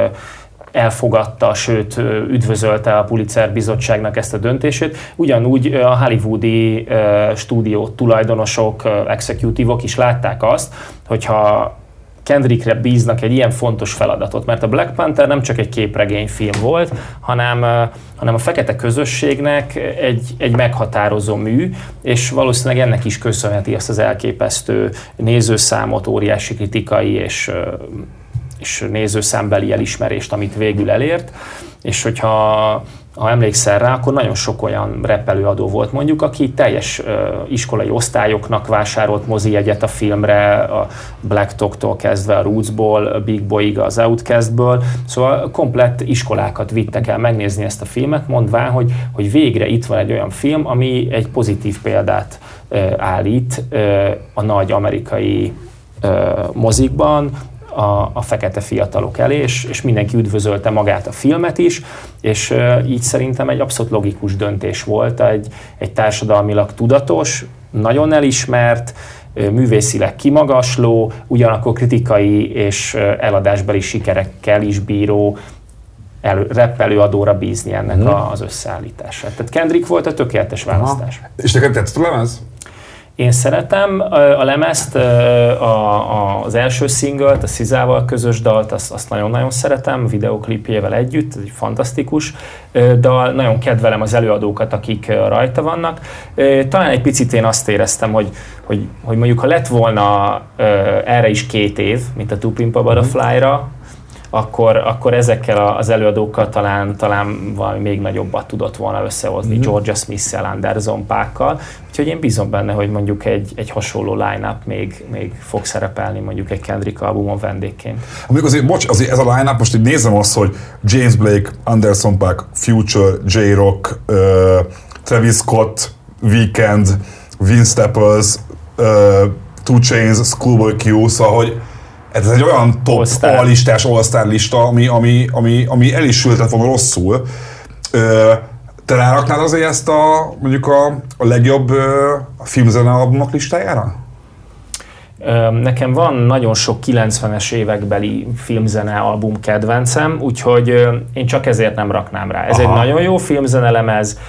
S2: elfogadta, sőt üdvözölte a Pulitzer bizottságnak ezt a döntését, ugyanúgy a hollywoodi stúdió tulajdonosok, executívok is látták azt, hogyha Kendrickre bíznak egy ilyen fontos feladatot, mert a Black Panther nem csak egy képregényfilm volt, hanem, hanem a fekete közösségnek egy, egy meghatározó mű, és valószínűleg ennek is köszönheti azt az elképesztő nézőszámot, óriási kritikai és, és nézőszámbeli elismerést, amit végül elért, és hogyha ha emlékszel rá, akkor nagyon sok olyan rappelőadó volt mondjuk, aki teljes uh, iskolai osztályoknak vásárolt mozijegyet a filmre, a Black Talk-tól kezdve a Rootsból, a Big Boyig az Outkastből, szóval komplett iskolákat vittek el megnézni ezt a filmet, mondván, hogy, hogy végre itt van egy olyan film, ami egy pozitív példát uh, állít uh, a nagy amerikai uh, mozikban, A, a fekete fiatalok elé, és, és mindenki üdvözölte magát a filmet is, és uh, így szerintem egy abszolút logikus döntés volt, egy, egy társadalmilag tudatos, nagyon elismert, uh, művészileg kimagasló, ugyanakkor kritikai és uh, eladásbeli sikerekkel is bíró elő, rap előadóra bízni ennek hmm. a, az összeállítását. Tehát Kendrick volt a tökéletes választás.
S1: Aha. És neked tetszett a lemez?
S2: Én szeretem a lemezt, a, a, az első szinglet, a Szizával közös dalt, azt, azt nagyon-nagyon szeretem, videoklipjével együtt, ez egy fantasztikus dal, nagyon kedvelem az előadókat, akik rajta vannak. Talán egy picit én azt éreztem, hogy, hogy, hogy mondjuk ha lett volna erre is két év, mint a Two Pimp a Butterfly-ra, akkor, akkor ezekkel az előadókkal talán, talán valami még nagyobbat tudott volna összehozni, mm-hmm. Georgia Smith-szel, Anderson Paak-kal. Úgyhogy én bízom benne, hogy mondjuk egy, egy hasonló line-up még, még fog szerepelni mondjuk egy Kendrick albumon vendégként.
S1: Amikor azért, bocs, azért ez a line-up, most így nézem azt, hogy James Blake, Anderson Paak, Future, J-Rock, uh, Travis Scott, Weeknd, Vince Staples, uh, two Chainz, Schoolboy Q, szóval, hogy ez egy olyan top A-listás, all-star lista, ami, ami, ami, ami el is sültett volna rosszul. Ö, te ráraknád azért ezt a, mondjuk a, a legjobb filmzene albumok listájára?
S2: Nekem van nagyon sok kilencvenes évekbeli filmzene album kedvencem, úgyhogy én csak ezért nem raknám rá. Ez Aha. egy nagyon jó filmzenelemez,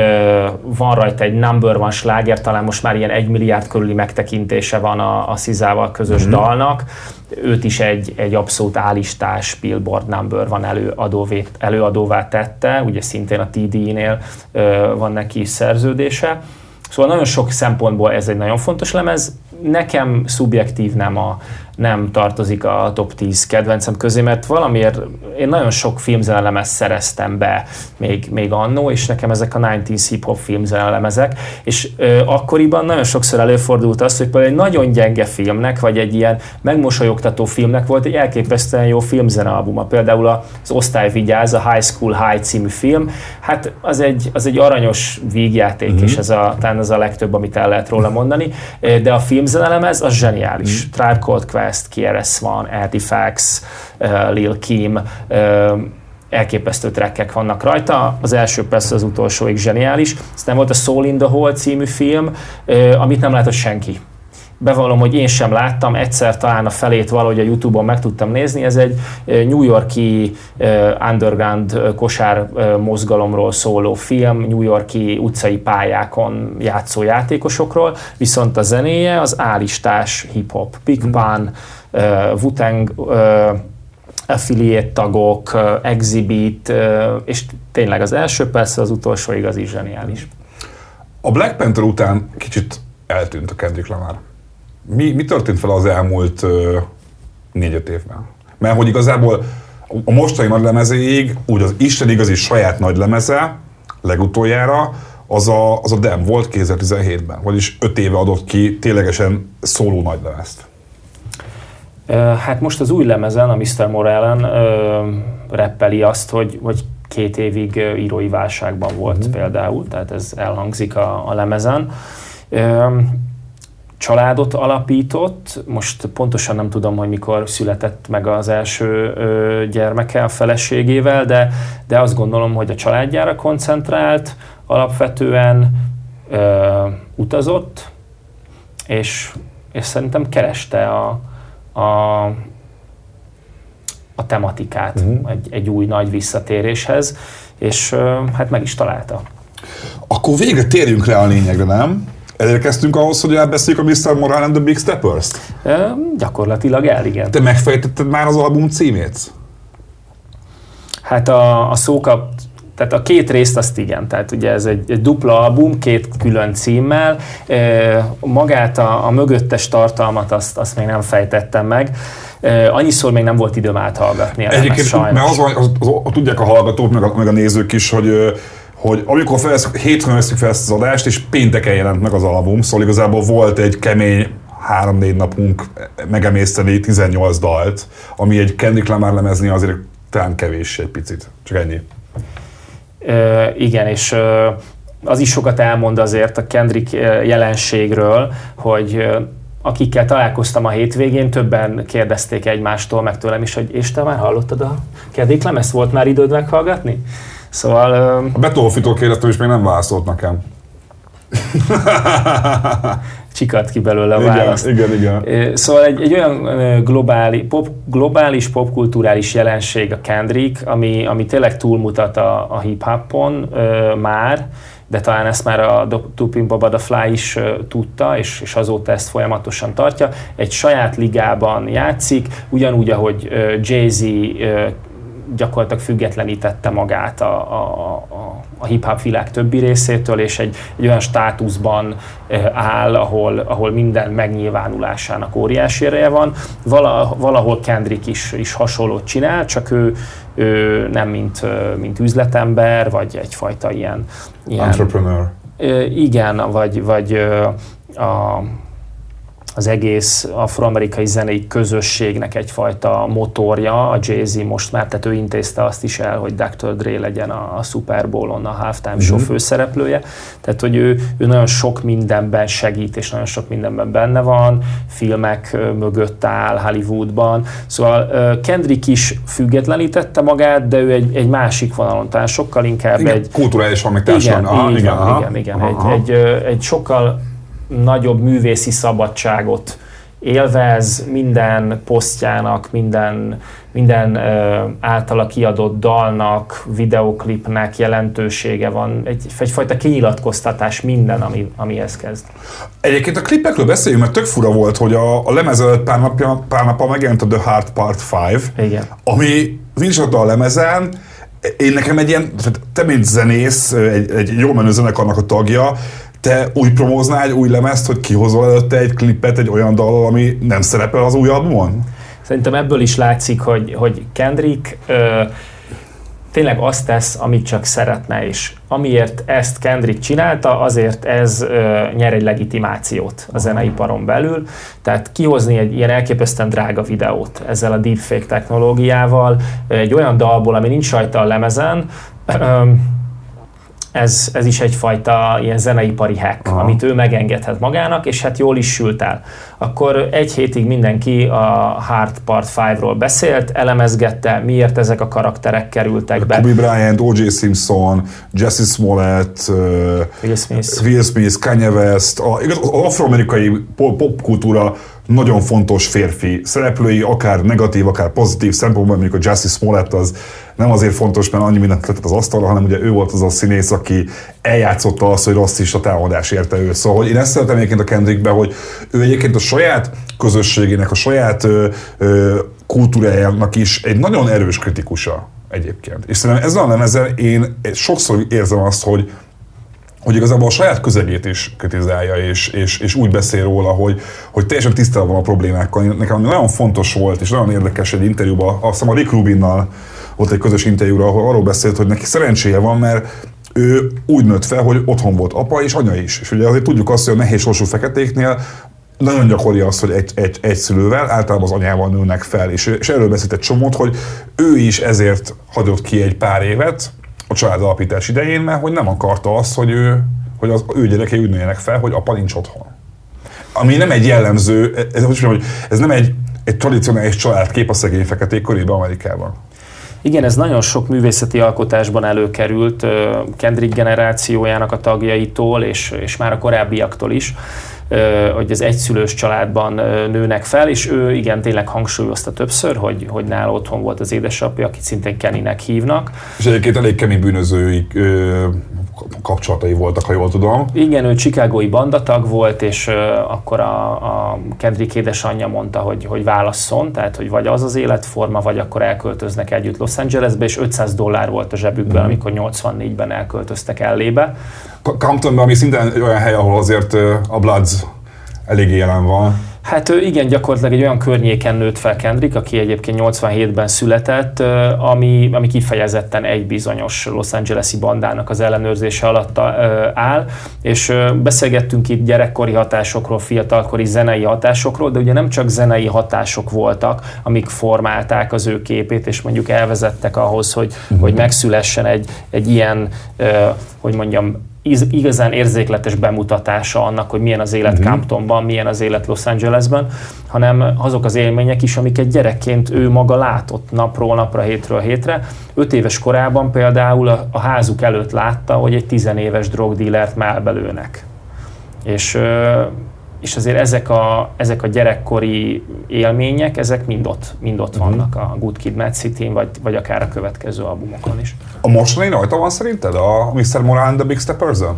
S2: van rajta egy number one sláger, talán most már ilyen egy milliárd körüli megtekintése van a, a szizával közös mm-hmm. dalnak. Őt is egy, egy abszolút álistás Billboard number one előadóvé, előadóvá tette, ugye szintén a té dé-nél van neki is szerződése. Szóval nagyon sok szempontból ez egy nagyon fontos lemez. Nekem szubjektív nem, a, nem tartozik a top tíz kedvencem közé, mert valamiért én nagyon sok filmzenelemezt szereztem be még, még annó, és nekem ezek a kilencvenes hip-hop filmzenelemezek, és ö, akkoriban nagyon sokszor előfordult az, hogy például egy nagyon gyenge filmnek, vagy egy ilyen megmosolyogtató filmnek volt egy elképesztően jó filmzenealbuma. Például az Osztályvigyáz, a High School High című film, hát az egy, az egy aranyos vígjáték, mm-hmm. és ez a, talán az a legtöbb, amit el lehet róla mondani, de a filmzenelemez az zseniális. Mm. Tribe Called Quest, K R S One, Artifacts, uh, Lil Kim, uh, elképesztő trackek vannak rajta. Az első persze az utolsóig zseniális. Aztán volt a Soul in the Hole című film, uh, amit nem látott senki. Bevallom, hogy én sem láttam, egyszer talán a felét valahogy a YouTube-on meg tudtam nézni. Ez egy New York-i underground kosár mozgalomról szóló film, New York-i utcai pályákon játszó játékosokról, viszont a zenéje az álistás hip-hop, Big Pun, Wu-Tang affiliate tagok, Exhibit, és tényleg az első persze, az utolsóig az is zseniális.
S1: A Black Panther után kicsit eltűnt a Kendrick Lamar. Mi, mi történt fel az elmúlt uh, négy-öt évben? Mert hogy igazából a mostani nagylemezéig úgy az Isten igazi saját nagylemeze legutoljára az a, az a Damn volt kétezer-tizenhétben, vagyis öt éve adott ki ténylegesen szóló nagylemezt.
S2: Uh, hát most az új lemezen, a miszter Moralen uh, rappeli azt, hogy, hogy két évig uh, írói válságban volt mm-hmm. például, tehát ez elhangzik a, a lemezen. Uh, Családot alapított, most pontosan nem tudom, hogy mikor született meg az első ö, gyermeke a feleségével, de, de azt gondolom, hogy a családjára koncentrált, alapvetően ö, utazott, és, és szerintem kereste a, a, a tematikát uh-huh. egy, egy új nagy visszatéréshez, és ö, hát meg is találta.
S1: Akkor végre térjünk rá a lényegre, nem? Elérkeztünk ahhoz, hogy elbeszéljük a miszter Morale and the Big Steppers-t?
S2: E, gyakorlatilag el, igen.
S1: Te megfejtetted már az album címét?
S2: Hát a, a szókap, tehát a két részt azt igen, tehát ugye ez egy, egy dupla album, két külön címmel, e, magát a, a mögöttes tartalmat azt, azt még nem fejtettem meg. E, annyiszor még nem volt időm áthallgatni.
S1: Egyébként, mert az, az, az, az, az, tudják a hallgatók, meg a, meg a nézők is, hogy hogy amikor felveszünk, hétfőn veszünk fel ezt az adást, és pénteken jelent meg az album, szóval igazából volt egy kemény három-négy napunk megemészteni tizennyolc dalt, ami egy Kendrick Lamar lemezni azért talán kevés egy picit, csak ennyi.
S2: Ö, igen, és ö, az is sokat elmond azért a Kendrick jelenségről, hogy ö, akikkel találkoztam a hétvégén, többen kérdezték egymástól, meg tőlem is, hogy és te már hallottad a Kendrick lemezt? Volt már időd meghallgatni? Szóval...
S1: A Beethoven-tól kérdeztem, és még nem válaszolt nekem.
S2: Csikat ki belőle a választ.
S1: Igen, igen, igen.
S2: Szóval egy, egy olyan globális, pop, globális popkulturális jelenség a Kendrick, ami, ami tényleg túlmutat a, a hip-hopon uh, már, de talán ezt már a To Pimp a Butterfly is uh, tudta, és, és azóta ezt folyamatosan tartja. Egy saját ligában játszik, ugyanúgy, ahogy uh, Jay-Z uh, gyakorlatilag függetlenítette magát a, a, a, a hip-hop világ többi részétől, és egy, egy olyan státuszban áll, ahol, ahol minden megnyilvánulásának óriási ereje van. Vala, valahol Kendrick is, is hasonlót csinál, csak ő, ő nem mint, mint üzletember, vagy egyfajta ilyen... ilyen
S1: entrepreneur.
S2: Igen, vagy, vagy a... az egész afroamerikai zenei közösségnek egyfajta motorja, a Jay-Z most már, tehát ő intézte azt is el, hogy doktor Dre legyen a, a Super Bowl-on a halftime show mm-hmm. főszereplője, tehát hogy ő, ő nagyon sok mindenben segít, és nagyon sok mindenben benne van, filmek mögött áll Hollywoodban, szóval Kendrick is függetlenítette magát, de ő egy, egy másik vonalon, tehát sokkal inkább
S1: igen, egy... kulturálisan, meg társadalmi.
S2: Igen, igen, igen, igen, igen. Egy, egy, egy sokkal nagyobb művészi szabadságot élvez, minden posztjának, minden, minden ö, általa kiadott dalnak, videoklipnek jelentősége van, egy, egyfajta kinyilatkoztatás minden, ami, amihez kezd.
S1: Egyébként a klipekről beszéljünk, mert tök fura volt, hogy a, a lemez előtt pár, napja, pár nappal megjelent a The Hard Part öt,
S2: Igen.
S1: ami nincs ott a lemezen. Én nekem egy ilyen, te mint zenész, egy, egy jó menő zenekarnak a tagja, te úgy promóznál egy új lemezt, hogy kihozol előtte egy klipet egy olyan dallal, ami nem szerepel az új albumon?
S2: Szerintem ebből is látszik, hogy, hogy Kendrick ö, tényleg azt tesz, amit csak szeretne, és amiért ezt Kendrick csinálta, azért ez ö, nyer egy legitimációt a zeneiparon belül. Tehát kihozni egy ilyen elképesztően drága videót ezzel a deepfake technológiával, egy olyan dalból, ami nincs rajta a lemezen, ö, Ez, ez is egyfajta ilyen zeneipari hack, Aha. amit ő megengedhet magának, és hát jól is sült el. Akkor egy hétig mindenki a Hard Part ötről beszélt, elemezgette, miért ezek a karakterek kerültek be.
S1: Kobe Bryant, O J Simpson, Jesse Smollett,
S2: Will Smith,
S1: Will Smith Kanye West, a, igaz, az afroamerikai popkultúra nagyon fontos férfi szereplői, akár negatív, akár pozitív szempontból, mondjuk a Jesse Smollett az nem azért fontos, mert annyi mindent tett az asztalra, hanem ugye ő volt az a színész, aki eljátszotta azt, hogy rasszista támadás érte őt. Szóval hogy én ezt szeretem egyébként a Kendrickbe, hogy ő egyébként a saját közösségének, a saját ö, ö, kultúrájának is egy nagyon erős kritikusa egyébként. És szerintem ezzel a lemezen én sokszor érzem azt, hogy hogy igazából a saját közegét is kritizálja, és, és, és úgy beszél róla, hogy, hogy teljesen tisztában van a problémákkal. Nekem nagyon fontos volt, és nagyon érdekes egy interjúban, azt hiszem a Rick Rubinnal volt egy közös interjúra, ahol arról beszélt, hogy neki szerencséje van, mert ő úgy nőtt fel, hogy otthon volt apa és anya is. És ugye azért tudjuk azt, hogy a nehéz sorsú feketéknél nagyon gyakori az, hogy egy, egy, egy szülővel, általában az anyával nőnek fel, és, és erről beszélt egy csomót, hogy ő is ezért hagyott ki egy pár évet a családalapítás idején, mert hogy nem akarta azt, hogy, ő, hogy az ő gyerekei úgy nőjenek fel, hogy apa nincs otthon. Ami nem egy jellemző, ez, hogy ez nem egy, egy tradicionális családkép a szegény feketék körében Amerikában.
S2: Igen, ez nagyon sok művészeti alkotásban előkerült Kendrick generációjának a tagjaitól, és, és már a korábbiaktól is, hogy az egyszülős családban nőnek fel, és ő igen, tényleg hangsúlyozta többször, hogy, hogy nála otthon volt az édesapja, akit szintén Kennynek hívnak.
S1: És egyébként elég kemény bűnözői ö, kapcsolatai voltak, ha jól tudom.
S2: Igen, ő chicagói bandatag volt, és ö, akkor a, a Kendrick édesanyja mondta, hogy, hogy válasszon, tehát hogy vagy az az életforma, vagy akkor elköltöznek együtt Los Angelesbe, és ötszáz dollár volt a zsebükben, mm. amikor nyolcvannégyben elköltöztek el L.A.-be.
S1: Comptonban, ami szintén olyan hely, ahol azért a Bloods eléggé jelen van.
S2: Hát igen, gyakorlatilag egy olyan környéken nőtt fel Kendrick, aki egyébként nyolcvanhétben született, ami, ami kifejezetten egy bizonyos Los Angeles-i bandának az ellenőrzése alatt áll, és beszélgettünk itt gyerekkori hatásokról, fiatalkori zenei hatásokról, de ugye nem csak zenei hatások voltak, amik formálták az ő képét, és mondjuk elvezettek ahhoz, hogy, uh-huh. hogy megszülessen egy, egy ilyen, hogy mondjam, igazán érzékletes bemutatása annak, hogy milyen az élet uh-huh. Comptonban, milyen az élet Los Angelesben, hanem azok az élmények is, amiket gyerekként ő maga látott napról napra, hétről hétre. Öt éves korában például a, a házuk előtt látta, hogy egy tizenéves drogdílert mellbelőnek. És, és azért ezek a, ezek a gyerekkori élmények, ezek mind ott, mind ott uh-huh. vannak a Good Kid, Mad Cityn, vagy, vagy akár a következő albumokon is.
S1: A mostani rajta van szerinted a miszter Morale and the Big Steppers-en?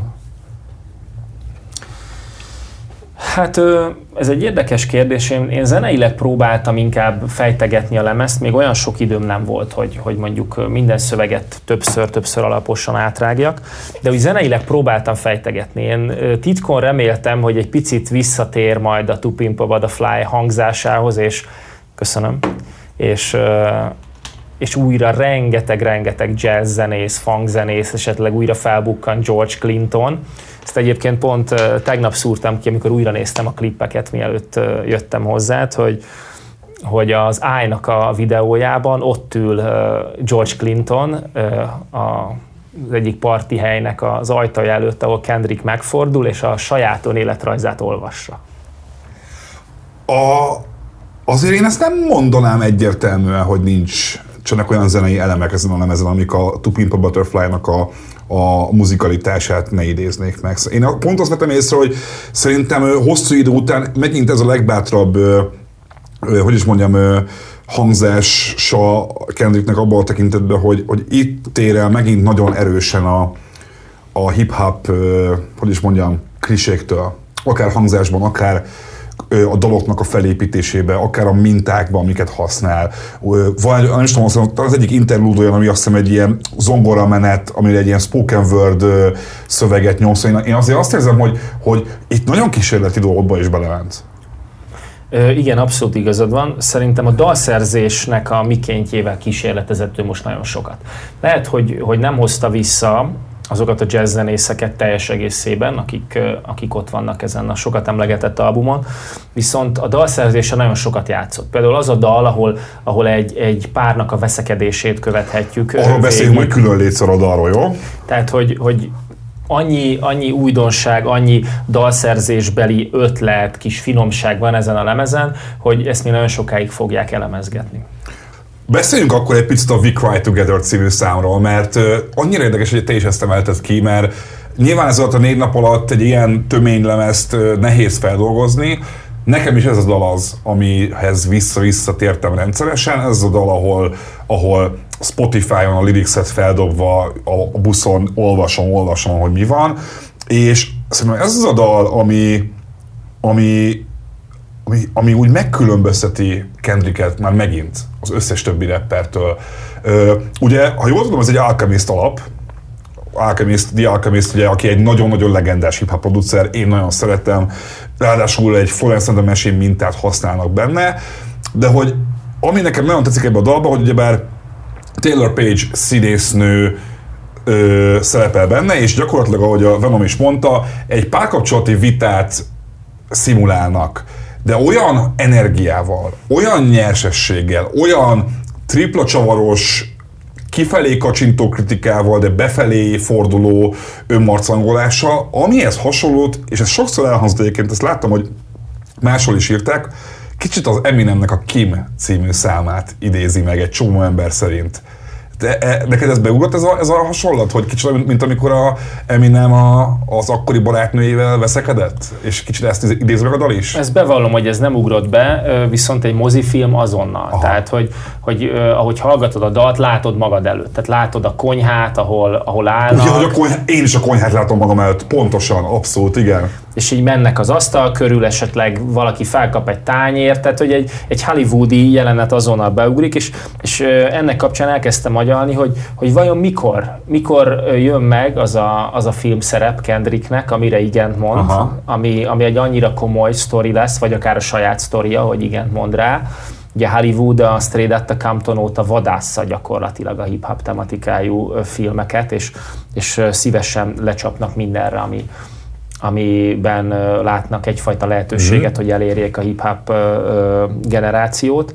S2: Hát ez egy érdekes kérdés. Én, én zeneileg próbáltam inkább fejtegetni a lemezt, még olyan sok időm nem volt, hogy, hogy mondjuk minden szöveget többször-többször alaposan átrágjak, de úgy zeneileg próbáltam fejtegetni. Én titkon reméltem, hogy egy picit visszatér majd a To Pimp a Butterfly hangzásához, és köszönöm, és, és újra rengeteg-rengeteg jazz zenész, funk zenész, esetleg újra felbukkan George Clinton. Ezt egyébként pont uh, tegnap szúrtam ki, amikor újra néztem a klippeket, mielőtt uh, jöttem hozzád, hogy, hogy az I-nak a videójában ott ül uh, George Clinton uh, a, az egyik parti helynek az ajtaja előtt, ahol Kendrick megfordul, és a saját önéletrajzát olvassa.
S1: A, azért én ezt nem mondanám egyértelműen, hogy nincs csak olyan zenei elemek ezen a lemezen, amik a To Pimp a Butterfly-nak a a muzikalitását ne idéznék meg. Én pont azt vettem észre, hogy szerintem hosszú idő után megint ez a legbátrabb, hogy is mondjam, hangzása Kendricknek abban a tekintetben, hogy, hogy itt ér el megint nagyon erősen a, a hip-hop, hogy is mondjam, kliséktől. Akár hangzásban, akár a daloknak a felépítésébe, akár a mintákban, amiket használ. Vagy, nem is tudom, az egyik interlude olyan, ami azt hiszem egy ilyen zongora menet, amire egy ilyen spoken word szöveget nyomsz. Én azért azt érzem, hogy, hogy itt nagyon kísérleti dolgokba is belement.
S2: Ö, igen, abszolút igazad van. Szerintem a dalszerzésnek a mikéntjével kísérletezett ő most nagyon sokat. Lehet, hogy, hogy nem hozta vissza azokat a jazzzenészeket teljes egészében, akik, akik ott vannak ezen a sokat emlegetett albumon, viszont a dalszerzése nagyon sokat játszott. Például az a dal, ahol, ahol egy, egy párnak a veszekedését követhetjük.
S1: Arról beszéljünk majd külön létszor a dalról, jó?
S2: Tehát, hogy, hogy annyi, annyi újdonság, annyi dalszerzésbeli ötlet, kis finomság van ezen a lemezen, hogy ezt mi nagyon sokáig fogják elemezgetni.
S1: Beszéljünk akkor egy picit a We Cry Together című számról, mert uh, annyira érdekes, hogy te is ezt emelted ki, mert nyilván ez alatt a négy nap alatt egy ilyen töménylemezt uh, nehéz feldolgozni. Nekem is ez a dal az, amihez vissza-visszatértem rendszeresen. Ez a dal, ahol, ahol Spotify-on a lyrics-et feldobva a buszon olvasom, olvasom, hogy mi van. És szerintem ez az a dal, ami, ami Ami, ami úgy megkülönbözteti Kendricket már megint az összes többi rappertől. Ö, ugye, ha jól tudom, ez egy Alchemist alap. Alchemist, The Alchemist, ugye, aki egy nagyon-nagyon legendás hip-hop producer, én nagyon szeretem. Ráadásul egy Florence and the Machine mintát használnak benne. De hogy ami nekem nagyon tetszik ebben a dalban, hogy ugyebár Taylor Page színésznő ö, szerepel benne, és gyakorlatilag, ahogy a Venom is mondta, egy párkapcsolati vitát szimulálnak. De olyan energiával, olyan nyersességgel, olyan tripla csavaros, kifelé kacsintó kritikával, de befelé forduló önmarcangolással, amihez hasonlót, és ez sokszor elhangzott egyébként, ezt láttam, hogy máshol is írták, kicsit az Eminemnek a Kim című számát idézi meg egy csomó ember szerint. De e, neked ez beugrott ez a, ez a hasonlat, hogy kicsit mint, mint amikor a Eminem a, az akkori barátnőjével veszekedett? És kicsit ezt idéz meg a dal is?
S2: Ezt bevallom, hogy ez nem ugrott be, viszont egy mozifilm azonnal. Aha. Tehát, hogy, hogy ahogy hallgatod a dalt, látod magad előtt. Tehát látod a konyhát, ahol, ahol állnak.
S1: Ugye, hogy a konyhát, én is a konyhát látom magam előtt, pontosan, abszolút, igen.
S2: És így mennek az asztal körül, esetleg valaki felkap egy tányért, tehát hogy egy, egy hollywoodi jelenet azonnal beugrik, és, és ennek kapcsán elkezdtem agyalni, hogy, hogy vajon mikor, mikor jön meg az a, az a filmszerep Kendricknek, amire igent mond, ami, ami egy annyira komoly sztori lesz, vagy akár a saját sztoria, hogy igent mond rá. Ugye Hollywood a Straight Outta Compton óta vadásza gyakorlatilag a hip-hop tematikájú filmeket, és, és szívesen lecsapnak mindenre, ami amiben látnak egyfajta lehetőséget, mm-hmm. hogy elérjék a hip-hop generációt.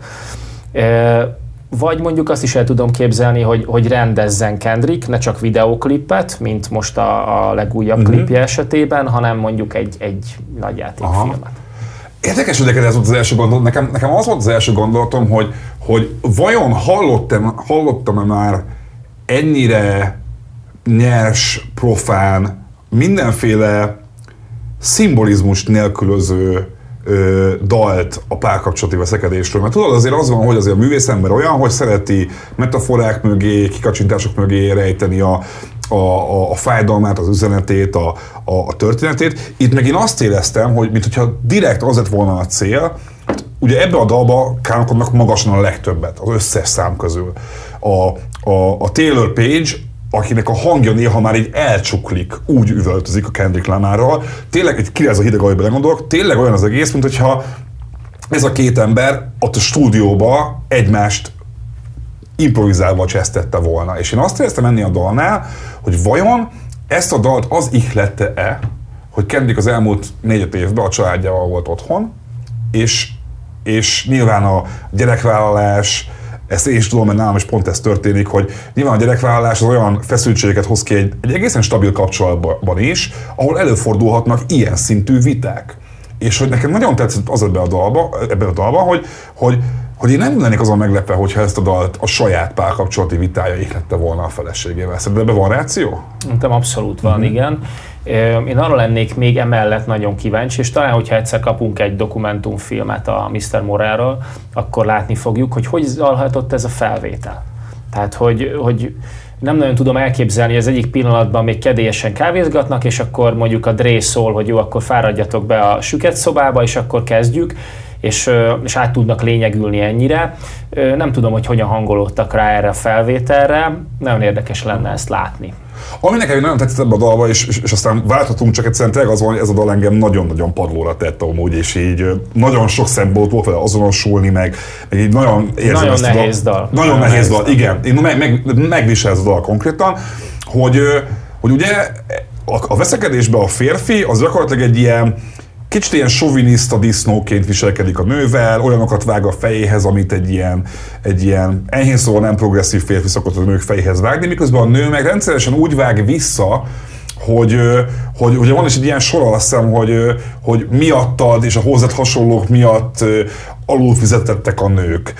S2: Vagy mondjuk azt is el tudom képzelni, hogy, hogy rendezzen Kendrick, ne csak videóklipet, mint most a, a legújabb mm-hmm. klipje esetében, hanem mondjuk egy, egy nagyjátékfilmet.
S1: Érdekes, hogy neked ez volt az első gondolatom. Nekem, nekem az volt az első gondolatom, hogy, hogy vajon hallottam, hallottam-e már ennyire nyers, profán, mindenféle szimbolizmust nélkülöző ö, dalt a párkapcsolati veszekedésről. Mert tudod, azért az van, hogy azért a művészember olyan, hogy szereti metaforák mögé, kikacsintások mögé rejteni a, a, a, a fájdalmát, az üzenetét, a, a, a történetét. Itt meg én azt éreztem, hogy mintha direkt az lett volna a cél, ugye ebbe a dalba káromkodnak magasan a legtöbbet, az összes szám közül. A, a, a Taylor Page, akinek a hangja néha már így elcsuklik, úgy üvöltözik a Kendrick Lamarral. Tényleg, egy kirez a hideg, ahogy belegondolok, tényleg olyan az egész, mint hogyha ez a két ember ott a stúdióba egymást improvizálva csesztette volna. És én azt éreztem ennél a dalnál, hogy vajon ezt a dalt az ihlette-e, hogy Kendrick az elmúlt négy-öt évben a családjával volt otthon, és, és nyilván a gyerekvállalás, ezt én is tudom, mert nálam is pont ez történik, hogy nyilván a gyerekvállalás az olyan feszültségeket hoz ki egy, egy egészen stabil kapcsolatban is, ahol előfordulhatnak ilyen szintű viták. És hogy nekem nagyon tetszett az ebben a dalban, ebben a dalban hogy, hogy, hogy én nem lennék azon meglepve, hogyha ezt a dalt a saját párkapcsolati vitája ihlette volna a feleségével. Szerinted ebben van ráció?
S2: Szerintem abszolút van, uh-huh. igen. Én arra lennék még emellett nagyon kíváncsi, és talán, hogyha egyszer kapunk egy dokumentumfilmet a miszter Moráról, akkor látni fogjuk, hogy hogy zajlhatott ez a felvétel. Tehát, hogy, hogy nem nagyon tudom elképzelni, hogy az egyik pillanatban még kedélyesen kávézgatnak, és akkor mondjuk a Dre szól, hogy jó, akkor fáradjatok be a süket szobába, és akkor kezdjük, és, és át tudnak lényegülni ennyire. Nem tudom, hogy hogyan hangolódtak rá erre a felvételre, nagyon érdekes lenne ezt látni.
S1: Ami nekem nagyon tetszett ebbe a dalba, és, és, és aztán válthatunk, csak egyszerűen tényleg az van, hogy ez a dal engem nagyon-nagyon padlóra tett amúgy, és így nagyon sok szempontból fel azonosulni, meg, meg így nagyon érzem
S2: nagyon
S1: ezt
S2: nehéz
S1: a dal.
S2: dal.
S1: Nagyon, nagyon nehéz dal, dal, igen. Én meg, meg, megvisel ez a dal konkrétan, hogy, hogy ugye a, a veszekedésben a férfi az gyakorlatilag egy ilyen kicsit ilyen soviniszta disznóként viselkedik a nővel, olyanokat vág a fejéhez, amit egy ilyen, egy ilyen enyhén szóval nem progresszív férfi szokott a nők fejéhez vágni, miközben a nő meg rendszeresen úgy vág vissza, hogy, hogy ugye van is egy ilyen sor, azt hiszem, hogy, hogy miattad és a hozzád hasonlók miatt alulfizetettek a nők.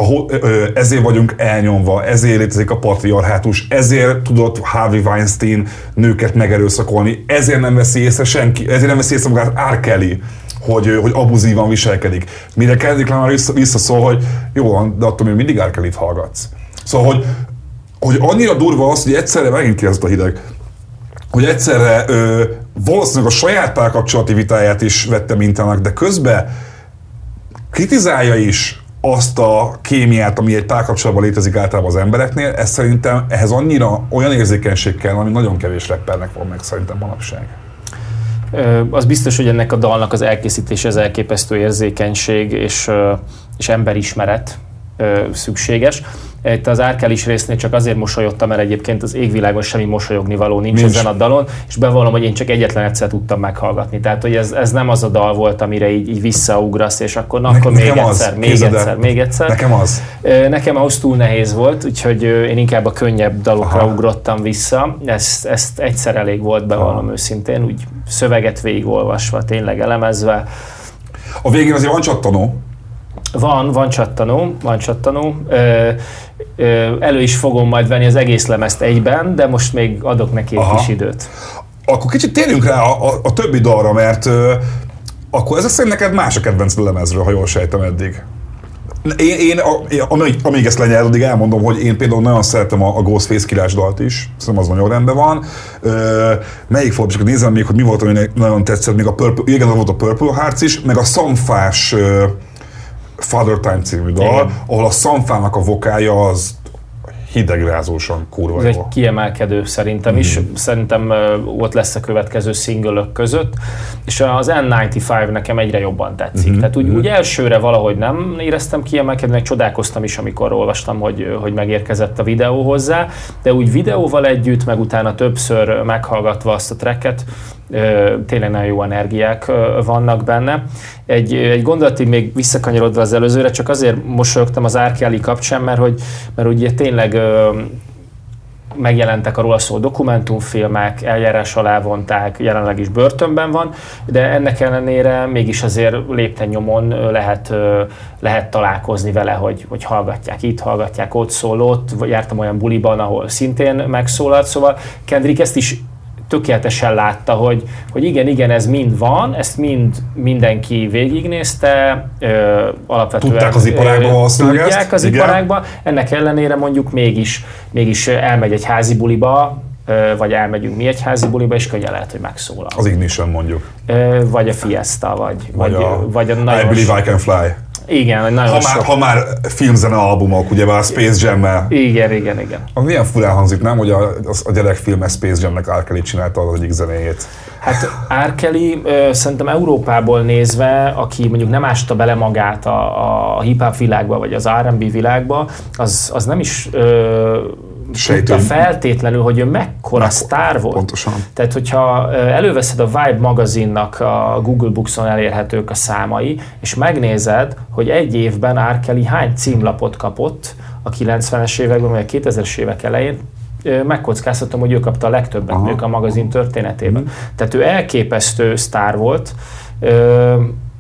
S1: Ezért vagyunk elnyomva, ezért létezik a patriarhátus, ezért tudott Harvey Weinstein nőket megerőszakolni, ezért nem veszi észre senki, ezért nem veszi észre magát R. Kelly, hogy, hogy abuzívan viselkedik. Mire Kendrick Lamar vissza, visszaszól, hogy jó van, de attól még mindig R. Kellyt hallgatsz. Szóval, hogy, hogy annyira durva az, hogy egyszerre megint kérdezett a hideg, hogy egyszerre ö, valószínűleg a saját párkapcsolati vitáját is vette mintának, de közben kritizálja is azt a kémiát, ami egy párkapcsolatban létezik általában az embereknél. Ez szerintem ehhez annyira olyan érzékenység kell, ami nagyon kevés rappernek van meg szerintem manapság.
S2: Ö, az biztos, hogy ennek a dalnak az elkészítése az elképesztő érzékenység és, és emberismeret ö, szükséges. Itt az R. Kelly-s résznél csak azért mosolyodtam, mert egyébként az égvilágon semmi mosolyogni való nincs, nincs ezen a dalon, és bevallom, hogy én csak egyetlen egyszer tudtam meghallgatni. Tehát, hogy ez, ez nem az a dal volt, amire így, így visszaugrasz, és akkor, na, akkor még egyszer, még Kézede. egyszer, még egyszer.
S1: Nekem az.
S2: Nekem ahhoz túl nehéz volt, úgyhogy én inkább a könnyebb dalokra Aha. ugrottam vissza. Ezt, ezt egyszer elég volt, bevallom Aha. őszintén, úgy szöveget végigolvasva, tényleg elemezve.
S1: A végén azért van csattanó.
S2: Van, van csattanó, van csattanó. Ö, ö, elő is fogom majd venni az egész lemezt egyben, de most még adok neki egy Aha. kis időt. Akkor
S1: kicsit térjünk rá a, a, a többi dalra, mert ö, akkor ezek szerint neked más a kedvenc lemezről, ha jól sejtem eddig. Én, én a, amíg, amíg ezt lenyel, addig elmondom, hogy én például nagyon szeretem a, a Ghostface Kilás dalt is, szerintem az nagyon rendben van. Ö, melyik volt, csak nézem még, hogy mi volt, ami nagyon tetszett, még a Purple, igen, volt a Purple Hearts is, meg a Szamfás Father Time című dal, igen. ahol a Szamfának a vokálja az hidegrázósan kurva jó.
S2: Ez egy kiemelkedő szerintem is, mm. szerintem ott lesz a következő szingölök között, és az en kilencvenöt nekem egyre jobban tetszik. Mm-hmm. Tehát úgy, úgy elsőre valahogy nem éreztem kiemelkedőnek, csodálkoztam is, amikor olvastam, hogy, hogy megérkezett a videó hozzá, de úgy videóval együtt, meg utána többször meghallgatva azt a tracket, tényleg nagyon jó energiák vannak benne. Egy, egy gondolatig még visszakanyarodva az előzőre, csak azért mosolyogtam az R. Kelly kapcsán, mert hogy mert ugye tényleg megjelentek a róla szóló dokumentumfilmek, eljárás alá vonták, jelenleg is börtönben van, de ennek ellenére mégis azért lépten nyomon lehet, lehet találkozni vele, hogy, hogy hallgatják itt, hallgatják ott, szól ott, jártam olyan buliban, ahol szintén megszólalt, szóval Kendrick ezt is tökéletesen látta, hogy, hogy igen, igen, ez mind van, ezt mind mindenki végignézte, ö, alapvetően
S1: tudták az iparágban
S2: tudják ezt, az igen. iparágban, ennek ellenére mondjuk mégis, mégis elmegy egy házi buliba, ö, vagy elmegyünk mi egy házi buliba, és könnyen lehet, hogy megszólal.
S1: Az Ignition mondjuk.
S2: Ö, vagy a Fiesta, vagy, vagy, vagy a, vagy a
S1: nagyon I Believe I Can Fly.
S2: Igen, nagyon
S1: ha
S2: sok.
S1: Már, ha már filmzene albumok, ugye már Space Jam-mel.
S2: Igen, igen, igen.
S1: Az milyen furán hangzik, nem? Hogy a, a gyerekfilme Space Jam-nek R. Kelly csinálta az egyik zenéjét.
S2: Hát R. Kelly ö, szerintem Európából nézve, aki mondjuk nem ásta bele magát a, a hip-hop világba, vagy az er and bé világba, az, az nem is ö, tudta feltétlenül, hogy ő mekkora Meg, sztár volt.
S1: Pontosan.
S2: Tehát, hogyha előveszed a Vibe magazinnak a Google Books-on elérhetők a számai, és megnézed, hogy egy évben R. Kelly hány címlapot kapott a kilencvenes években, vagy a kétezres évek elején, megkockáztatom, hogy ő kapta a legtöbbet Aha. ők a magazin történetében. Mm. Tehát ő elképesztő sztár volt.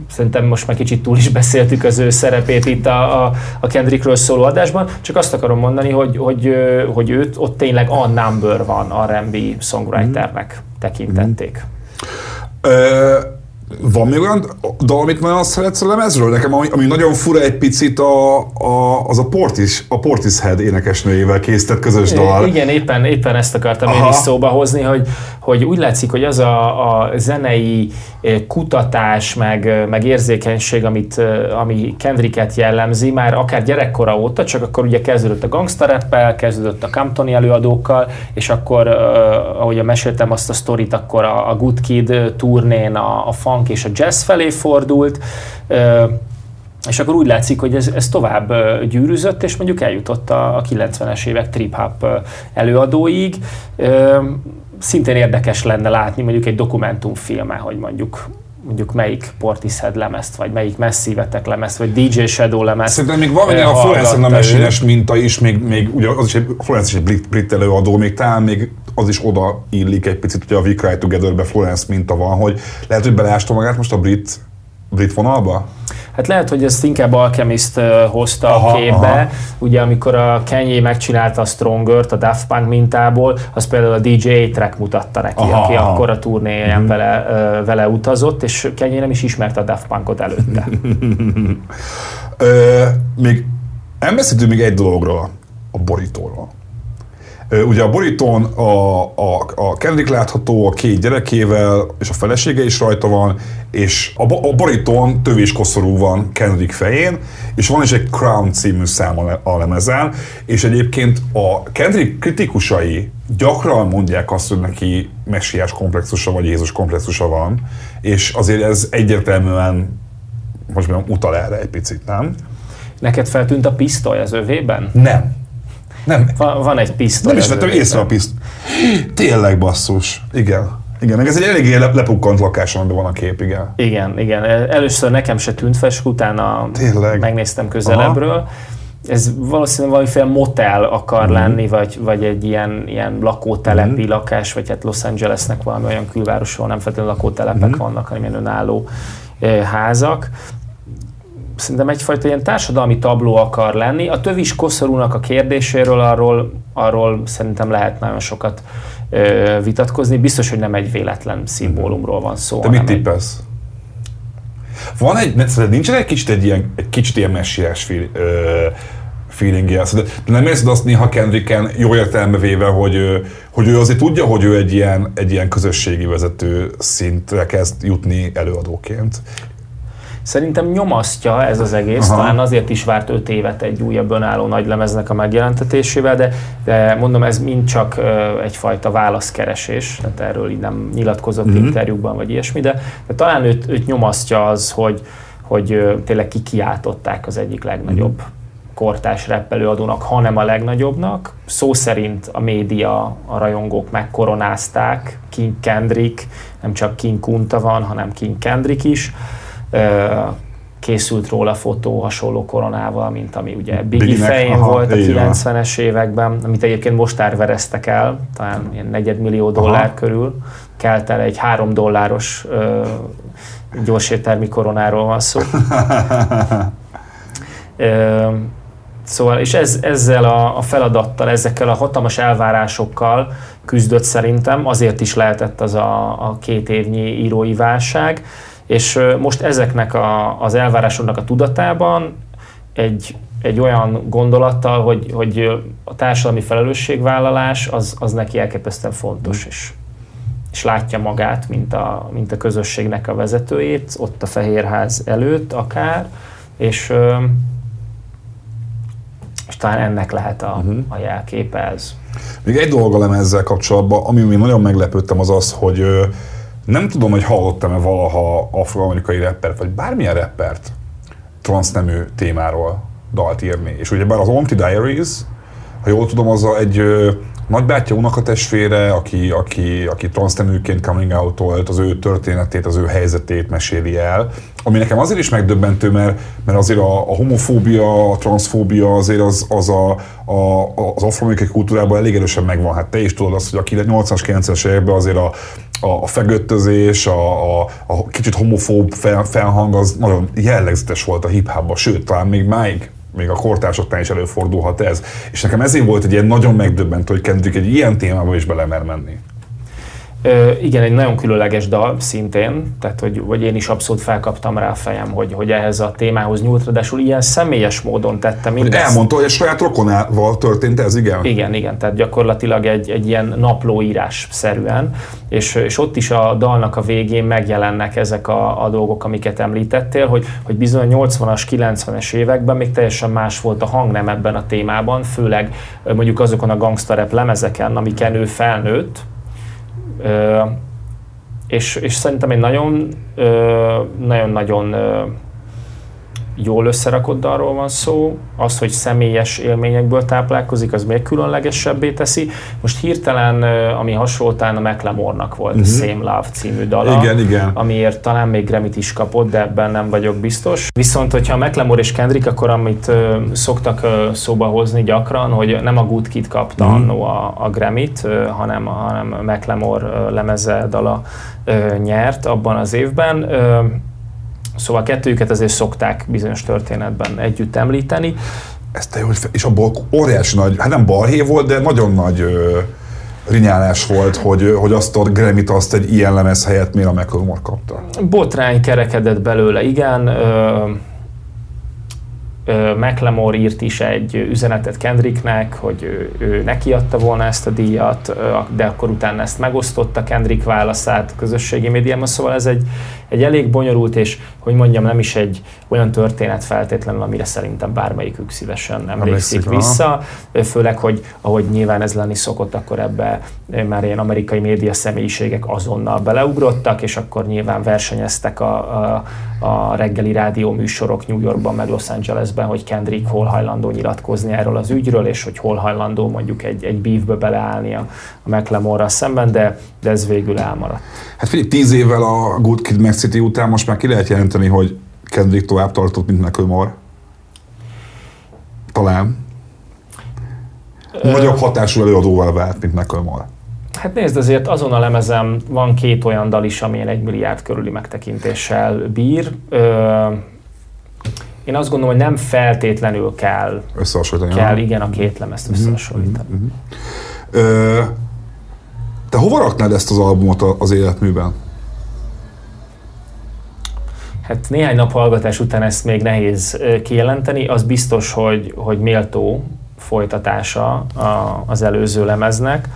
S2: szerintem most már kicsit túl is beszéltük az ő szerepét itt a, a, a Kendrickről szóló adásban, csak azt akarom mondani, hogy, hogy, hogy őt ott tényleg a number one er and bé songwriternek tekintették.
S1: Ö, van még olyan dal, amit nagyon szeretsz a lemezről? Nekem, ami, ami nagyon fura egy picit, a, a, az a, Portis, a Portishead énekesnőjével készített közös dal.
S2: Igen, éppen, éppen ezt akartam Aha. én is szóba hozni, hogy, hogy úgy látszik, hogy az a, a zenei kutatás, meg, meg érzékenység, amit, ami Kendricket jellemzi, már akár gyerekkora óta, csak akkor ugye kezdődött a gangsta rappel, kezdődött a Comptoni előadókkal, és akkor, ahogy meséltem azt a sztorit, akkor a, a Good Kid turnén a, a funk és a jazz felé fordult, és akkor úgy látszik, hogy ez, ez tovább gyűrűzött, és mondjuk eljutott a, a kilencvenes évek trip-hop előadóig. Szintén érdekes lenne látni mondjuk egy dokumentumfilme, hogy mondjuk mondjuk melyik Portishead lemezt, vagy melyik Massive-etek lemezt, vagy dé dzsé Shadow lemezt.
S1: Szerintem még van a Florence and the Machine-es minta is, még, még ugye az is egy, Florence is egy brit, brit előadó, még talán még az is oda illik egy picit, hogy a We Cry Together-be Florence minta van, hogy lehet, hogy beleásta magát most a brit, brit vonalba?
S2: Hát lehet, hogy ezt inkább Alchemist hozta aha, a képbe. Aha. Ugye amikor a Kanye megcsinálta a Stronger-t a Daft Punk mintából, az például a dé dzsé A-Track mutatta neki, aha, aki aha. akkor a turnéján mm. vele, vele utazott, és Kanye nem is ismerte a Daft Punkot előtte.
S1: Ö, még nem beszéltünk még egy dologról, a borítóról. Ugye a borítón a, a, a Kendrick látható a két gyerekével, és a felesége is rajta van, és a, a borítón tövéskoszorú van Kendrick fején, és van is egy Crown című szám a lemezen, és egyébként a Kendrick kritikusai gyakran mondják azt, hogy neki messiás komplexusa vagy Jézus komplexusa van, és azért ez egyértelműen, most mondjam, utal erre egy picit, nem?
S2: Neked feltűnt a pisztoly az övében?
S1: Nem. Nem.
S2: Van, van egy pisztoly.
S1: Nem is vettem észre a pisztoly. Tényleg basszus. Igen. Igen, meg ez egy eléggé lepukkant lakás, amiben van a kép, igen.
S2: Igen, igen. Először nekem se tűnt fel, és utána Tényleg. megnéztem közelebbről. Aha. Ez valószínűleg valamiféle motel akar mm. lenni, vagy, vagy egy ilyen, ilyen lakótelepi mm. lakás, vagy hát Los Angelesnek valami olyan külvárosról nem feltétlenül lakótelepek mm. vannak, hanem ilyen önálló házak. Szerintem egyfajta ilyen társadalmi tabló akar lenni. A tövis koszorúnak a kérdéséről arról, arról szerintem lehet nagyon sokat ö, vitatkozni. Biztos, hogy nem egy véletlen szimbólumról van szó.
S1: Te mit tippelsz? Van egy, nincsen egy kicsit egy ilyen, egy kicsit ilyen messiás feel, ö, feelingje. De nem érzed azt néha Kendricken jó értelembe véve, hogy, hogy ő azért tudja, hogy ő egy ilyen, egy ilyen közösségi vezető szintre kezd jutni előadóként.
S2: Szerintem nyomasztja ez az egész, aha. talán azért is várt öt évet egy újabb önálló nagylemeznek a megjelentetésével, de, de mondom, ez mind csak egyfajta válaszkeresés, tehát erről így nem nyilatkozott mm-hmm. interjúkban vagy ilyesmi, de, de talán őt, őt nyomasztja az, hogy, hogy tényleg kikiáltották az egyik legnagyobb mm-hmm. kortárs rap előadónak, hanem a legnagyobbnak. Szó szerint a média, a rajongók megkoronázták, King Kendrick, nem csak King Kunta van, hanem King Kendrick is. Készült róla fotó hasonló koronával, mint ami ugye Biggie fején aha, volt a kilencvenes években, amit egyébként most árvereztek el, talán ilyen negyedmillió dollár aha. körül. Kelt el egy három dolláros uh, gyorséttermi koronáról van szó. uh, Szóval, és ez, ezzel a, a feladattal, ezekkel a hatalmas elvárásokkal küzdött szerintem, azért is lehetett az a, a két évnyi írói válság, és most ezeknek a, az elvárásoknak a tudatában egy, egy olyan gondolattal, hogy, hogy a társadalmi felelősségvállalás az, az neki elképesztően fontos, és, és látja magát, mint a, mint a közösségnek a vezetőjét, ott a Fehérház előtt akár, és, és talán ennek lehet a, uh-huh. a jelképe ez.
S1: Még egy dolog ezzel kapcsolatban, ami még nagyon meglepődtem, az az, hogy nem tudom, hogy hallottam-e valaha afroamerikai rappert, vagy bármilyen rappert transznemű témáról dalt írni. És ugyebár az Onty Diaries, ha jól tudom, az a egy ö, nagybátyja unokatestvére, aki, aki, aki transzneműként coming out-olt, az ő történetét, az ő helyzetét meséli el. Ami nekem azért is megdöbbentő, mert, mert azért a, a homofóbia, a transzfóbia azért az, az a, a, az afroamerikai kultúrában elég erősen megvan. Hát te is tudod azt, hogy a nyolcvanas, kilencvenes években azért a a, a fegöttözés, a, a, a kicsit homofób fel, felhang az nagyon jellegzetes volt a hip-hopban, sőt, talán még máig, még a kortársoknál is előfordulhat ez. És nekem ezért volt egy ilyen nagyon megdöbbentő, hogy Kendrick egy ilyen témába is belemer menni.
S2: Ö, igen, egy nagyon különleges dal szintén, tehát hogy, hogy én is abszolút felkaptam rá a fejem, hogy, hogy ehhez a témához nyúlt, ráadásul ilyen személyes módon tette mindezt.
S1: Elmondta, hogy a saját rokonával történt ez, igen?
S2: Igen, igen, tehát gyakorlatilag egy, egy ilyen naplóírás szerűen, és, és ott is a dalnak a végén megjelennek ezek a, a dolgok, amiket említettél, hogy, hogy bizony a nyolcvanas, kilencvenes években még teljesen más volt a hangnem ebben a témában, főleg mondjuk azokon a gangsta rap lemezeken, amiken ő felnőtt, Ö, és, és szerintem egy nagyon, nagyon-nagyon jól összerakott dalról van szó. Az, hogy személyes élményekből táplálkozik, az még különlegesebbé teszi. Most hirtelen, ami hasonlóan a Macklemore-nak volt uh-huh. a Same Love című dala,
S1: igen, igen.
S2: amiért talán még Grammy-t is kapott, de ebben nem vagyok biztos. Viszont, hogyha Macklemore és Kendrick, akkor amit uh, szoktak uh, szóba hozni gyakran, hogy nem a Good Kid kapta uh-huh. annó a, a Grammy-t, uh, hanem, hanem Macklemore uh, lemeze dala uh, nyert abban az évben. Uh, Szóval a kettőjüket azért szokták bizonyos történetben együtt említeni.
S1: Ez te jó, és abból óriási nagy, hát nem balhé volt, de nagyon nagy ö, rinyálás volt, hogy, hogy azt a Grammy-t azt egy ilyen lemez helyett miért a Macklemore kapta.
S2: Botrány kerekedett belőle, igen. Ö, ö, Macklemore írt is egy üzenetet Kendricknek, hogy ő, ő neki adta volna ezt a díjat, de akkor utána ezt megosztotta Kendrick válaszát közösségi médiában, szóval ez egy, egy elég bonyolult és, hogy mondjam, nem is egy olyan történet feltétlenül, amire szerintem bármelyikük szívesen emlékszik vissza. Főleg, hogy ahogy nyilván ez lenni szokott, akkor ebbe már ilyen amerikai média személyiségek azonnal beleugrottak, és akkor nyilván versenyeztek a, a, a reggeli rádió műsorok New Yorkban, meg Los Angelesben, hogy Kendrick hol hajlandó nyilatkozni erről az ügyről, és hogy hol hajlandó mondjuk egy, egy beefbe beleállni a, a Macklemore-ral szemben, de, de ez végül elmaradt. Hát
S1: figyelj, tíz évvel a Good Kid, Mad City után most már ki lehet jelenteni, hogy Kendrick tovább tartott, mint Macklemore? Talán. Ö... Nagyobb hatású előadóval vált, mint Macklemore.
S2: Hát nézd, azért azon a lemezem van két olyan dal is, amilyen egy milliárd körüli megtekintéssel bír. Ö... Én azt gondolom, hogy nem feltétlenül kell, kell igen, a két lemezt összehasonlítani. Uh-huh.
S1: Uh-huh. Ö... Te hova raknád ezt az albumot az életműben?
S2: Hát néhány nap hallgatás után ezt még nehéz kijelenteni. Az biztos, hogy, hogy méltó folytatása a, az előző lemeznek.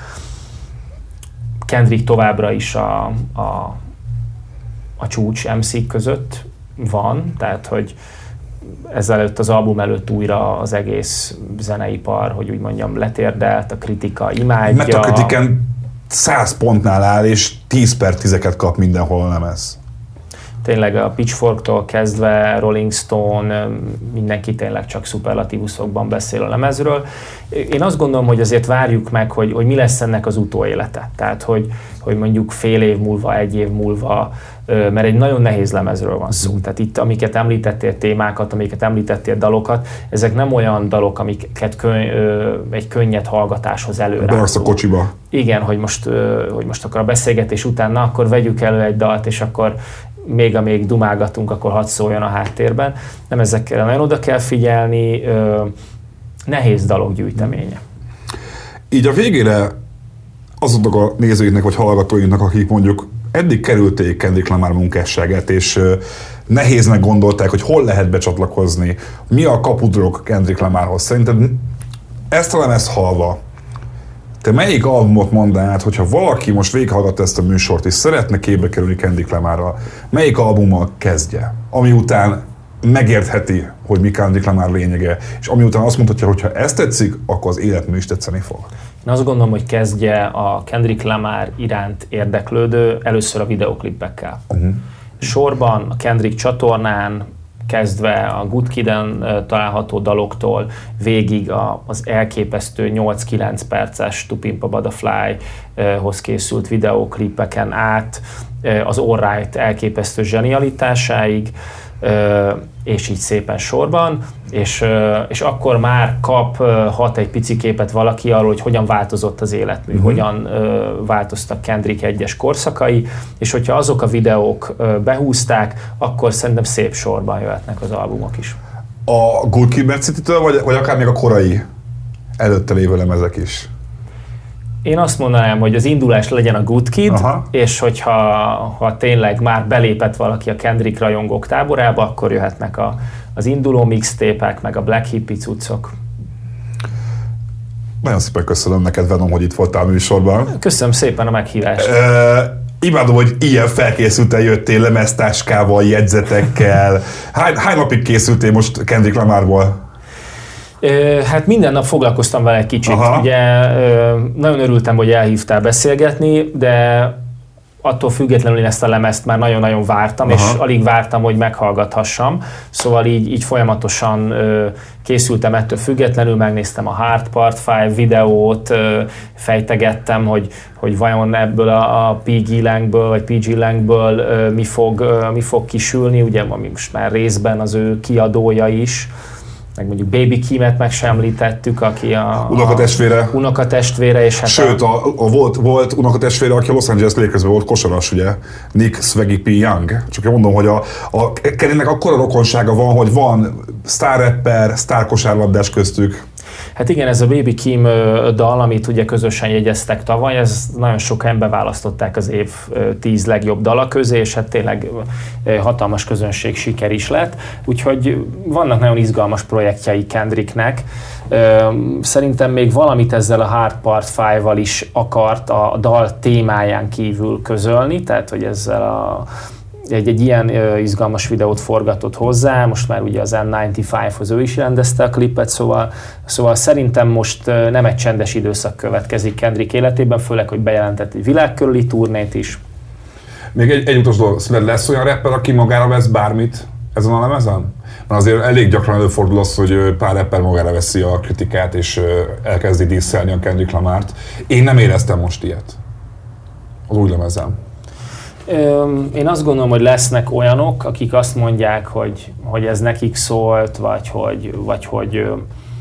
S2: Kendrick továbbra is a, a, a csúcs em cé-k között van, tehát hogy ezelőtt az album előtt újra az egész zeneipar, hogy úgy mondjam, letérdelt, a kritika imádja.
S1: Metacritiken száz pontnál áll, és tíz per tízeket kap mindenhol a lemez.
S2: Tényleg a Pitchforktól kezdve Rolling Stone, mindenki tényleg csak szuperlatívuszokban beszél a lemezről. Én azt gondolom, hogy azért várjuk meg, hogy, hogy mi lesz ennek az utóélete. Tehát, hogy, hogy mondjuk fél év múlva, egy év múlva, mert egy nagyon nehéz lemezről van szó. Tehát itt, amiket említettél témákat, amiket említettél dalokat, ezek nem olyan dalok, amiket könny, egy könnyed hallgatáshoz előrálló.
S1: Beraksz a kocsiba.
S2: Igen, hogy most, hogy most akkor a beszélgetés után, na, akkor vegyük elő egy dalt, és akkor még amíg dumálgatunk, akkor hadd szóljon a háttérben. Nem, ezekre nagyon oda kell figyelni, nehéz dalok gyűjteménye.
S1: Így a végére azoknak a nézőinknek vagy hallgatóinknak, akik mondjuk eddig kerülték Kendrick Lamar munkásságát, és nehéznek gondolták, hogy hol lehet becsatlakozni, mi a kapudrog Kendrick Lamarhoz. Szerinted ezt a lemez hallva, te melyik albumot mondanád, hogyha valaki most végighallgatta ezt a műsort, és szeretne képbe kerülni Kendrick Lamarral, melyik albummal kezdje? Ami után megértheti, hogy mi Kendrick Lamar lényege, és ami után azt mondhatja, hogy ha ezt tetszik, akkor az életmű is tetszeni fog.
S2: Én azt gondolom, hogy kezdje a Kendrick Lamar iránt érdeklődő először a videóklipekkel. Uh-huh. Sorban a Kendrick csatornán, kezdve a Good Kiden található daloktól, végig az elképesztő nyolc-kilenc perces To Pimp a Butterfly-hoz készült videóklipeken át, az All Right elképesztő zsenialitásáig. és így szépen sorban, és, és akkor már kaphat egy pici képet valaki arról, hogy hogyan változott az életmű, uh-huh. hogyan változtak Kendrick egyes korszakai, és hogyha azok a videók behúzták, akkor szerintem szép sorban jöhetnek az albumok is.
S1: A Good Kid, Mad City-től, vagy, vagy akár még a korai előtte lévő lemezek is?
S2: Én azt mondanám, hogy az indulás legyen a Good Kid,
S1: aha.
S2: és hogyha ha tényleg már belépett valaki a Kendrick rajongók táborába, akkor jöhetnek a, az induló mixtépek, meg a Black Hippie cuccok.
S1: Nagyon szépen köszönöm neked, Venom, hogy itt voltál a műsorban.
S2: Köszönöm szépen a meghívást.
S1: E, imádom, hogy ilyen felkészülten jöttél, lemeztáskával, jegyzetekkel. Hány, hány napig készültél most Kendrick Lamarból?
S2: Hát minden nap foglalkoztam vele egy kicsit. Aha. Ugye nagyon örültem, hogy elhívtál beszélgetni, de attól függetlenül én ezt a lemezt már nagyon-nagyon vártam, aha. és alig vártam, hogy meghallgathassam. Szóval így, így folyamatosan készültem ettől függetlenül, megnéztem a Hard Part öt videót, fejtegettem, hogy, hogy vajon ebből a, a pé gé Langből, vagy pé gé Langből mi fog, mi fog kisülni, ugye ami most már részben az ő kiadója is, meg mondjuk Baby Keemet meg sem említettük, aki a
S1: unokatestvére.
S2: unokatestvére és hát
S1: Sőt, a, a volt, volt unokatestvére, aki a Los Angeles Lakersben volt kosaras, ugye, Nick Swaggy P. Young. Csak én mondom, hogy a, a Kennynek akkora rokonsága van, hogy van sztárrapper, sztárkosárlabdás köztük.
S2: Hát igen, ez a Baby Keem dal, amit ugye közösen jegyeztek tavaly, ez nagyon sokan beválasztották az év tíz legjobb dala közé, és hát tényleg hatalmas közönség siker is lett. Úgyhogy vannak nagyon izgalmas projektjei Kendricknek. Szerintem még valamit ezzel a Hard Part ötvel is akart a dal témáján kívül közölni, tehát hogy ezzel a Egy, egy ilyen uh, izgalmas videót forgatott hozzá, most már ugye az en kilencvenöthoz ő is rendezte a klipet, szóval, szóval szerintem most uh, nem egy csendes időszak következik Kendrick életében, főleg, hogy bejelentett egy világkörüli turnét is.
S1: Még egy, egy utolsó dolog, szerinted lesz olyan rapper, aki magára vesz bármit ezen a lemezen? Mert azért elég gyakran előfordul az, hogy pár rapper magára veszi a kritikát, és elkezdi díszelni a Kendrick Lamart. Én nem éreztem most ilyet az új lemezen.
S2: Én azt gondolom, hogy lesznek olyanok, akik azt mondják, hogy, hogy ez nekik szólt, vagy hogy, vagy hogy,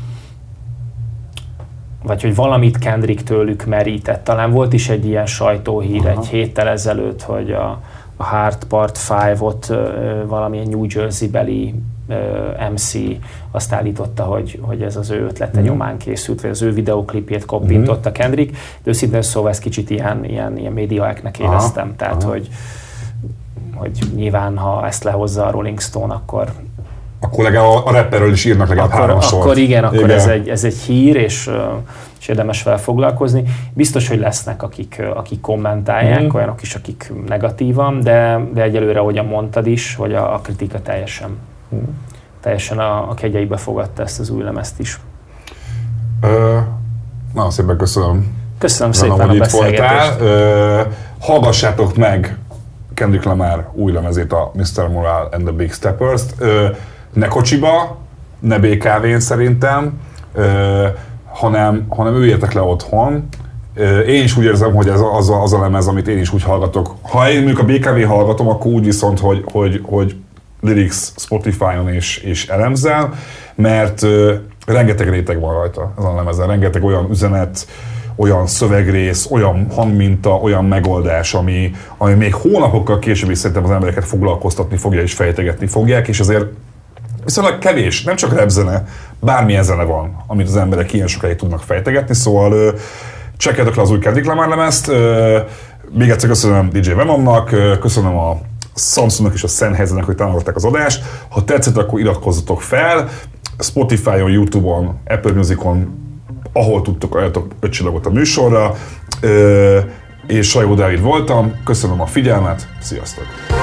S2: vagy hogy valamit Kendrick tőlük merített. Talán volt is egy ilyen sajtóhír aha. egy héttel ezelőtt, hogy a, a Hard Part öt-ot valamilyen New Jersey-beli em cé azt állította, hogy, hogy ez az ő ötlete mm. nyomán készült, vagy az ő videoklipjét koppintotta mm. Kendrick, de őszintén szóval ezt kicsit ilyen, ilyen, ilyen médiaeknek éreztem, aha. tehát aha. Hogy, hogy nyilván ha ezt lehozza a Rolling Stone, akkor
S1: akkor legalább a rapperről is írnak legalább
S2: akkor,
S1: három sort.
S2: Akkor igen, akkor igen. Ez, egy, ez egy hír, és, és érdemes vele foglalkozni. Biztos, hogy lesznek, akik, akik kommentálják, mm. olyanok is, akik negatívan, de, de egyelőre, ahogyan mondtad is, hogy a, a kritika teljesen mm. teljesen a, a kegyeibe fogadta ezt az új lemezt is.
S1: Ö, nagyon szépen köszönöm.
S2: Köszönöm szépen a beszélgetést.
S1: Ö, hallgassátok meg Kendrick Lamar új lemezét, a miszter Morale and the Big Steppers-t. Ö, ne kocsiba, ne bé ká vén szerintem, ö, hanem, hanem üljetek le otthon. Ö, én is úgy érzem, hogy ez az a, az a lemez, amit én is úgy hallgatok. Ha én mondjuk a bé ká vén hallgatom, akkor úgy viszont, hogy, hogy, hogy Lyrics Spotify-on és, és elemzel, mert uh, rengeteg réteg van rajta ezen a lemezen, rengeteg olyan üzenet, olyan szövegrész, olyan hangminta, olyan megoldás, ami, ami még hónapokkal később is szerintem az embereket foglalkoztatni fogja és fejtegetni fogják, és azért viszonylag kevés, nem csak rapzene, bármilyen zene van, amit az emberek ilyen sokáig tudnak fejtegetni, szóval uh, csekkeljetek le az új Kendrick Lamar lemezt, uh, még egyszer köszönöm dé dzsé Venomnak, uh, köszönöm a Samsungnak és a Sennheisernek, hogy támogatták az adást. Ha tetszett, akkor iratkozzatok fel. Spotify-on, YouTube-on, Apple Music-on, ahol tudtok, adjatok öt csillagot a műsorra. És Sajó Dávid voltam. Köszönöm a figyelmet. Sziasztok!